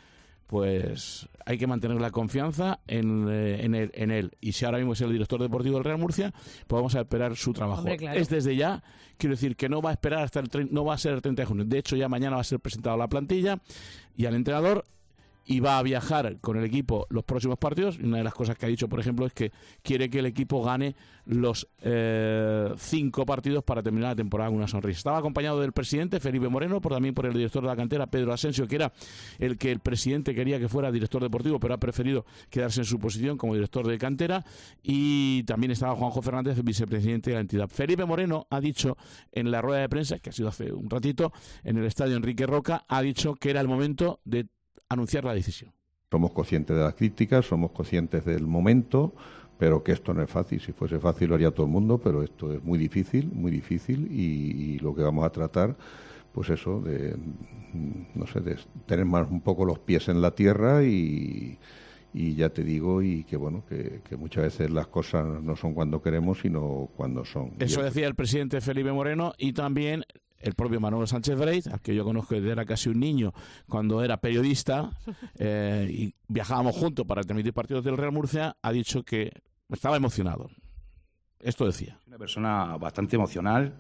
pues hay que mantener la confianza en, eh, en, él, en él. Y si ahora mismo es el director deportivo del Real Murcia, pues vamos a esperar su trabajo. Hombre, claro. Es desde ya, quiero decir que no va a esperar hasta el tre- no va a ser el treinta de junio. De hecho, ya mañana va a ser presentada la plantilla y al entrenador, y va a viajar con el equipo los próximos partidos. Y una de las cosas que ha dicho, por ejemplo, es que quiere que el equipo gane los eh, cinco partidos para terminar la temporada con una sonrisa. Estaba acompañado del presidente Felipe Moreno, por también por el director de la cantera Pedro Asensio, que era el que el presidente quería que fuera director deportivo, pero ha preferido quedarse en su posición como director de cantera, y también estaba Juanjo Fernández, el vicepresidente de la entidad. Felipe Moreno ha dicho en la rueda de prensa, que ha sido hace un ratito, en el estadio Enrique Roca, ha dicho que era el momento de anunciar la decisión. Somos conscientes de las críticas, somos conscientes del momento, pero que esto no es fácil. Si fuese fácil lo haría todo el mundo, pero esto es muy difícil, muy difícil, y, y lo que vamos a tratar, pues eso, de, no sé, de tener más un poco los pies en la tierra y, y ya te digo, y que bueno, que, que muchas veces las cosas no son cuando queremos, sino cuando son. Eso decía el presidente Felipe Moreno, y también el propio Manolo Sánchez Breit, al que yo conozco desde era casi un niño cuando era periodista, eh, y viajábamos juntos para transmitir partidos del Real Murcia, ha dicho que estaba emocionado. Esto decía. Una persona bastante emocional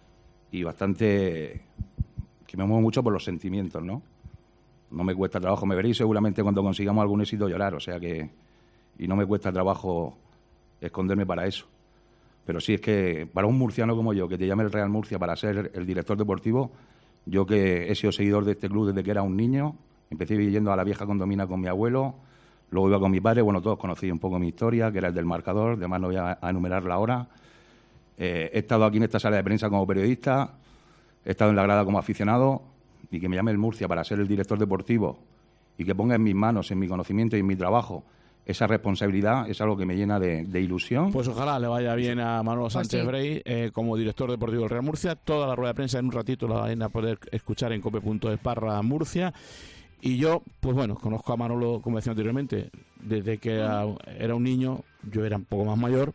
y bastante que me mueve mucho por los sentimientos, ¿no? No me cuesta trabajo, me veréis seguramente cuando consigamos algún éxito llorar, o sea que, y no me cuesta trabajo esconderme para eso. Pero sí, es que para un murciano como yo, que te llame el Real Murcia para ser el director deportivo, yo que he sido seguidor de este club desde que era un niño, empecé yendo a la vieja condomina con mi abuelo, luego iba con mi padre, bueno, todos conocéis un poco mi historia, que era el del marcador, además no voy a, a enumerarla ahora. Eh, he estado aquí en esta sala de prensa como periodista, he estado en la grada como aficionado, y que me llame el Murcia para ser el director deportivo y que ponga en mis manos, en mi conocimiento y en mi trabajo, esa responsabilidad, es algo que me llena de, de ilusión. Pues ojalá le vaya bien a Manolo Pues Sánchez sí. Breit eh, como director deportivo del Real Murcia. Toda la rueda de prensa en un ratito la van a poder escuchar en cope punto es barra Murcia. Y yo, pues bueno, conozco a Manolo, como decía anteriormente, desde que era, era un niño, yo era un poco más mayor,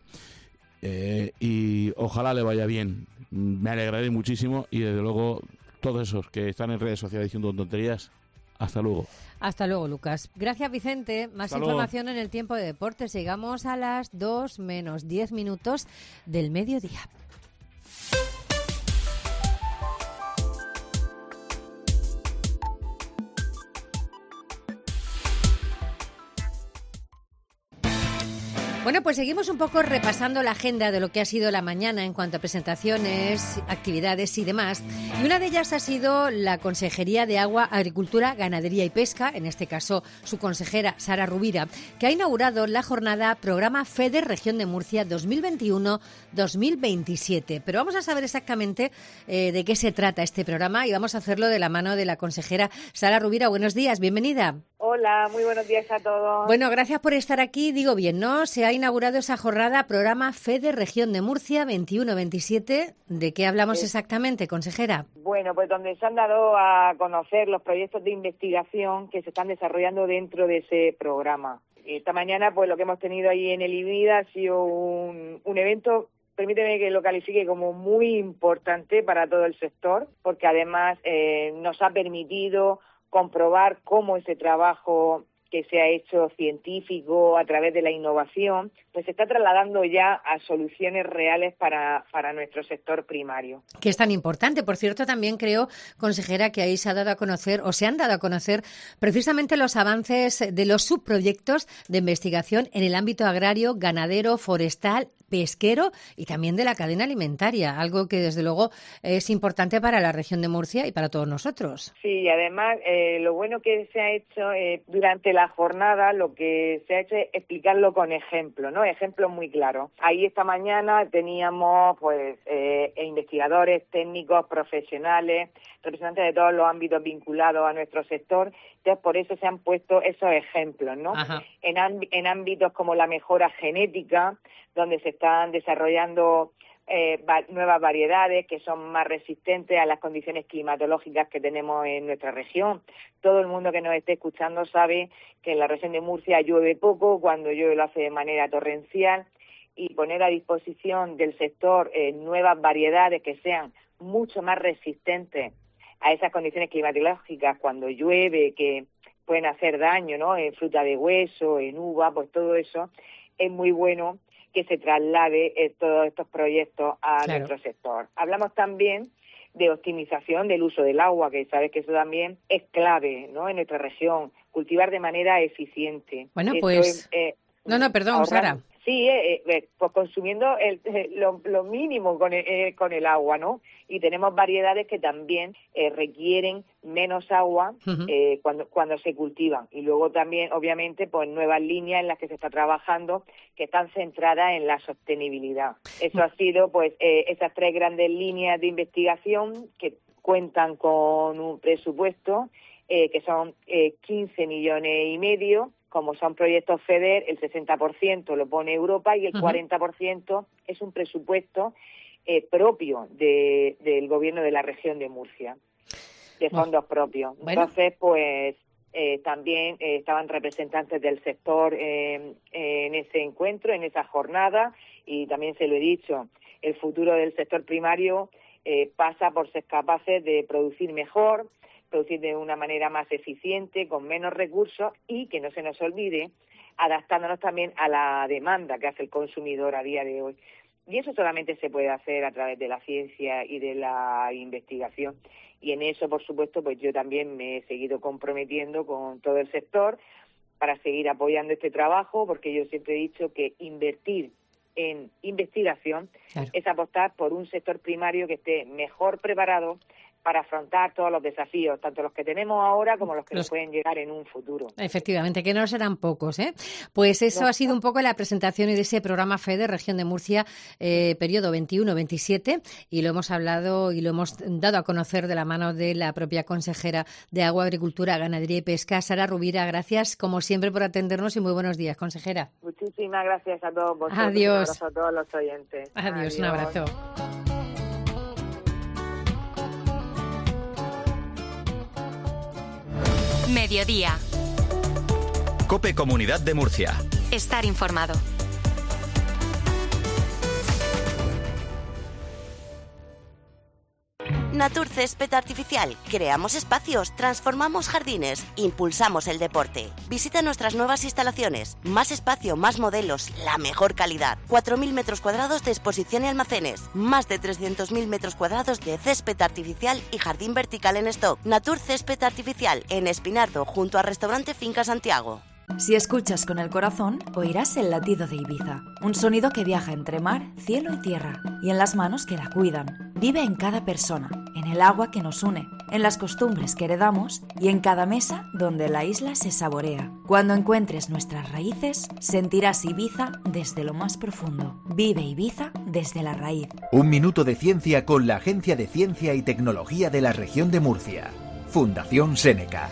eh, y ojalá le vaya bien. Me alegraré muchísimo, y desde luego todos esos que están en redes sociales diciendo tonterías, hasta luego. Hasta luego, Lucas. Gracias, Vicente. Más Hasta luego. información en el tiempo de deportes. Llegamos a las dos menos diez minutos del mediodía. Bueno, pues seguimos un poco repasando la agenda de lo que ha sido la mañana en cuanto a presentaciones, actividades y demás. Y una de ellas ha sido la Consejería de Agua, Agricultura, Ganadería y Pesca, en este caso su consejera Sara Rubira, que ha inaugurado la jornada Programa FEDER Región de Murcia dos mil veintiuno dos mil veintisiete. Pero vamos a saber exactamente eh, de qué se trata este programa, y vamos a hacerlo de la mano de la consejera Sara Rubira. Buenos días, bienvenida. Hola, muy buenos días a todos. Bueno, gracias por estar aquí. Digo bien, ¿no? Se ha inaugurado esa jornada Programa FEDER Región de Murcia veintiuno veintisiete. ¿De qué hablamos exactamente, consejera? Bueno, pues donde se han dado a conocer los proyectos de investigación que se están desarrollando dentro de ese programa. Esta mañana, pues lo que hemos tenido ahí en el IBIDA ha sido un, un evento, permíteme que lo califique como muy importante para todo el sector, porque además eh, nos ha permitido comprobar cómo ese trabajo que se ha hecho científico a través de la innovación, pues se está trasladando ya a soluciones reales para, para nuestro sector primario. Que es tan importante. Por cierto, también creo, consejera, que ahí se ha dado a conocer, o se han dado a conocer, precisamente los avances de los subproyectos de investigación en el ámbito agrario, ganadero, forestal, pesquero y también de la cadena alimentaria, algo que desde luego es importante para la región de Murcia y para todos nosotros. Sí, y además eh, lo bueno que se ha hecho eh, durante la jornada, lo que se ha hecho es explicarlo con ejemplos, ¿no? Ejemplos muy claros. Ahí esta mañana teníamos pues eh, investigadores, técnicos, profesionales, representantes de todos los ámbitos vinculados a nuestro sector. Entonces, por eso se han puesto esos ejemplos, ¿no? Ajá. En, ámb- en ámbitos como la mejora genética, donde se están desarrollando eh, va- nuevas variedades que son más resistentes a las condiciones climatológicas que tenemos en nuestra región. Todo el mundo que nos esté escuchando sabe que en la región de Murcia llueve poco, cuando llueve lo hace de manera torrencial, y poner a disposición del sector eh, nuevas variedades que sean mucho más resistentes a esas condiciones climatológicas cuando llueve, que pueden hacer daño, ¿no? En fruta de hueso, en uva, pues todo eso es muy bueno que se traslade eh, todos estos proyectos a Claro. nuestro sector. Hablamos también de optimización del uso del agua, que sabes que eso también es clave, ¿no?, en nuestra región, cultivar de manera eficiente. Bueno, Esto pues... es, eh, no, no, perdón, ahorrar, Sara. Sí, eh, eh, pues consumiendo el, eh, lo, lo mínimo con el, eh, con el agua, ¿no? Y tenemos variedades que también eh, requieren menos agua uh-huh. eh, cuando cuando se cultivan. Y luego también, obviamente, pues nuevas líneas en las que se está trabajando que están centradas en la sostenibilidad. Eso ha sido, pues, eh, esas tres grandes líneas de investigación que cuentan con un presupuesto eh, que son eh, quince millones y medio. Como son proyectos FEDER, el sesenta por ciento lo pone Europa y el uh-huh. cuarenta por ciento es un presupuesto eh, propio de, del gobierno de la región de Murcia, de fondos bueno. propios. Bueno. Entonces, pues eh, también eh, estaban representantes del sector eh, en ese encuentro, en esa jornada, y también se lo he dicho, el futuro del sector primario eh, pasa por ser capaces de producir mejor, producir de una manera más eficiente, con menos recursos y, que no se nos olvide, adaptándonos también a la demanda que hace el consumidor a día de hoy. Y eso solamente se puede hacer a través de la ciencia y de la investigación. Y en eso, por supuesto, pues yo también me he seguido comprometiendo con todo el sector para seguir apoyando este trabajo, porque yo siempre he dicho que invertir en investigación claro. es apostar por un sector primario que esté mejor preparado para afrontar todos los desafíos, tanto los que tenemos ahora como los que los... nos pueden llegar en un futuro. Efectivamente, que no serán pocos, ¿eh? Pues eso no. ha sido un poco la presentación de ese programa FEDER, Región de Murcia, eh, periodo veintiuno veintisiete, y lo hemos hablado y lo hemos dado a conocer de la mano de la propia consejera de Agua, Agricultura, Ganadería y Pesca, Sara Rubira. Gracias, como siempre, por atendernos y muy buenos días, consejera. Muchísimas gracias a todos vosotros. Adiós. Un abrazo a todos los oyentes. Adiós, Adiós. Un abrazo. Mediodía. COPE Comunidad de Murcia. Estar informado. Natur Césped Artificial. Creamos espacios, transformamos jardines, impulsamos el deporte. Visita nuestras nuevas instalaciones. Más espacio, más modelos, la mejor calidad. cuatro mil metros cuadrados de exposición y almacenes. Más de trescientos mil metros cuadrados de césped artificial y jardín vertical en stock. Natur Césped Artificial, en Espinardo, junto al restaurante Finca Santiago. Si escuchas con el corazón, oirás el latido de Ibiza. Un sonido que viaja entre mar, cielo y tierra, y en las manos que la cuidan. Vive en cada persona, en el agua que nos une, en las costumbres que heredamos y en cada mesa donde la isla se saborea. Cuando encuentres nuestras raíces, sentirás Ibiza desde lo más profundo. Vive Ibiza desde la raíz. Un minuto de ciencia con la Agencia de Ciencia y Tecnología de la Región de Murcia. Fundación Seneca.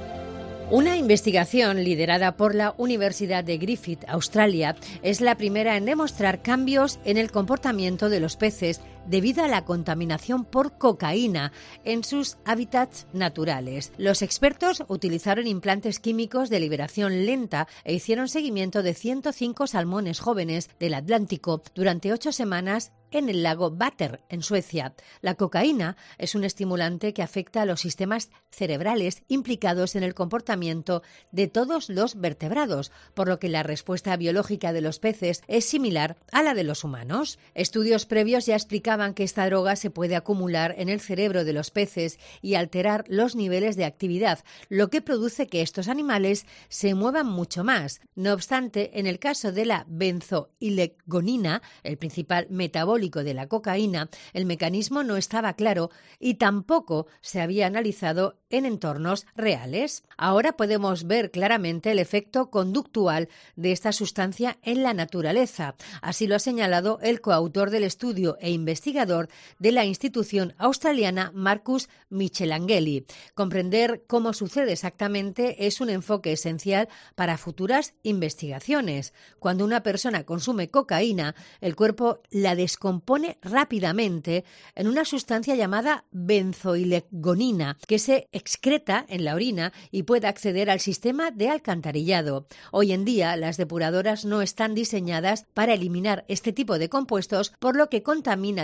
Una investigación liderada por la Universidad de Griffith, Australia, es la primera en demostrar cambios en el comportamiento de los peces debido a la contaminación por cocaína en sus hábitats naturales. Los expertos utilizaron implantes químicos de liberación lenta e hicieron seguimiento de ciento cinco salmones jóvenes del Atlántico durante ocho semanas en el lago Vättern, en Suecia. La cocaína es un estimulante que afecta a los sistemas cerebrales implicados en el comportamiento de todos los vertebrados, por lo que la respuesta biológica de los peces es similar a la de los humanos. Estudios previos ya explicaban que esta droga se puede acumular en el cerebro de los peces y alterar los niveles de actividad, lo que produce que estos animales se muevan mucho más. No obstante, en el caso de la benzoilegonina, el principal metabólico de la cocaína, el mecanismo no estaba claro y tampoco se había analizado en entornos reales. Ahora podemos ver claramente el efecto conductual de esta sustancia en la naturaleza. Así lo ha señalado el coautor del estudio e investigador de la institución australiana Marcus Michelangeli. Comprender cómo sucede exactamente es un enfoque esencial para futuras investigaciones. Cuando una persona consume cocaína, el cuerpo la descompone rápidamente en una sustancia llamada benzoilegonina, que se excreta en la orina y puede acceder al sistema de alcantarillado. Hoy en día, las depuradoras no están diseñadas para eliminar este tipo de compuestos, por lo que contamina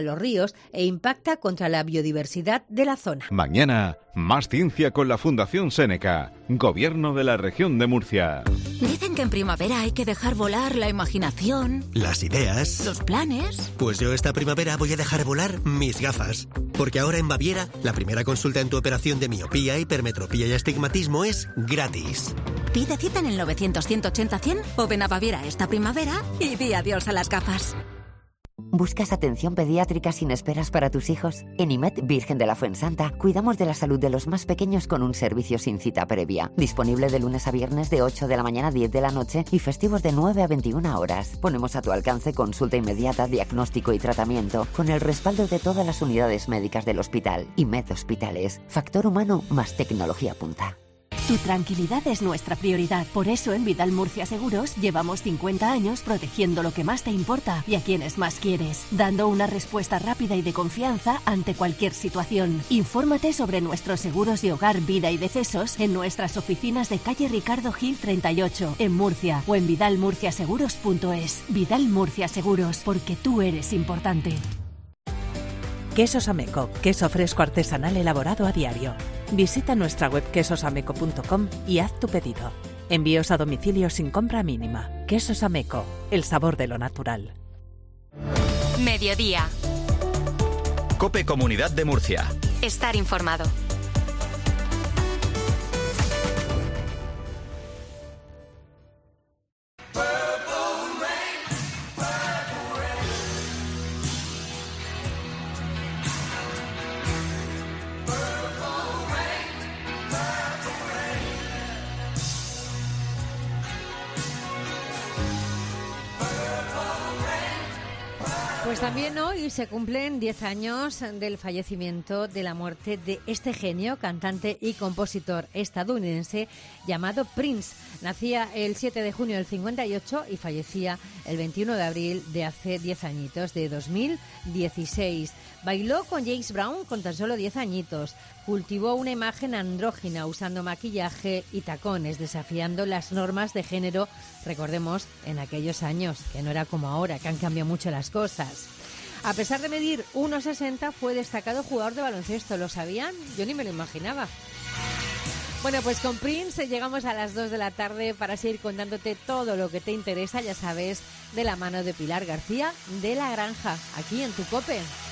los ríos e impacta contra la biodiversidad de la zona. Mañana, más ciencia con la Fundación Séneca, Gobierno de la Región de Murcia. Dicen que en primavera hay que dejar volar la imaginación, las ideas, los planes. Pues yo esta primavera voy a dejar volar mis gafas. Porque ahora en Baviera, la primera consulta en tu operación de miopía, hipermetropía y astigmatismo es gratis. Pide cita en el novecientos, ciento ochenta, cien o ven a Baviera esta primavera y di adiós a las gafas. ¿Buscas atención pediátrica sin esperas para tus hijos? En I M E D Virgen de la Fuensanta cuidamos de la salud de los más pequeños con un servicio sin cita previa. Disponible de lunes a viernes de ocho de la mañana a diez de la noche y festivos de nueve a veintiuna horas. Ponemos a tu alcance consulta inmediata, diagnóstico y tratamiento con el respaldo de todas las unidades médicas del hospital. I M E D Hospitales. Factor humano más tecnología punta. Tu tranquilidad es nuestra prioridad. Por eso en Vidal Murcia Seguros llevamos cincuenta años protegiendo lo que más te importa y a quienes más quieres, dando una respuesta rápida y de confianza ante cualquier situación. Infórmate sobre nuestros seguros de hogar, vida y decesos en nuestras oficinas de calle Ricardo Gil treinta y ocho, en Murcia, o en vidal murcia seguros punto es. Vidal Murcia Seguros, porque tú eres importante. Quesos Ameco, queso fresco artesanal elaborado a diario. Visita nuestra web quesos ameco punto com y haz tu pedido. Envíos a domicilio sin compra mínima. Quesos Ameco, el sabor de lo natural. Mediodía. COPE Comunidad de Murcia. Estar informado. Pues también hoy se cumplen diez años del fallecimiento, de la muerte de este genio, cantante y compositor estadounidense llamado Prince. Nacía el siete de junio del cincuenta y ocho y fallecía el veintiuno de abril de hace diez añitos, de dos mil dieciséis. Bailó con James Brown con tan solo diez añitos. Cultivó una imagen andrógina usando maquillaje y tacones, desafiando las normas de género, recordemos, en aquellos años, que no era como ahora, que han cambiado mucho las cosas. A pesar de medir uno sesenta, fue destacado jugador de baloncesto. ¿Lo sabían? Yo ni me lo imaginaba. Bueno, pues con Prince llegamos a las dos de la tarde para seguir contándote todo lo que te interesa, ya sabes, de la mano de Pilar García de La Granja, aquí en tu COPE.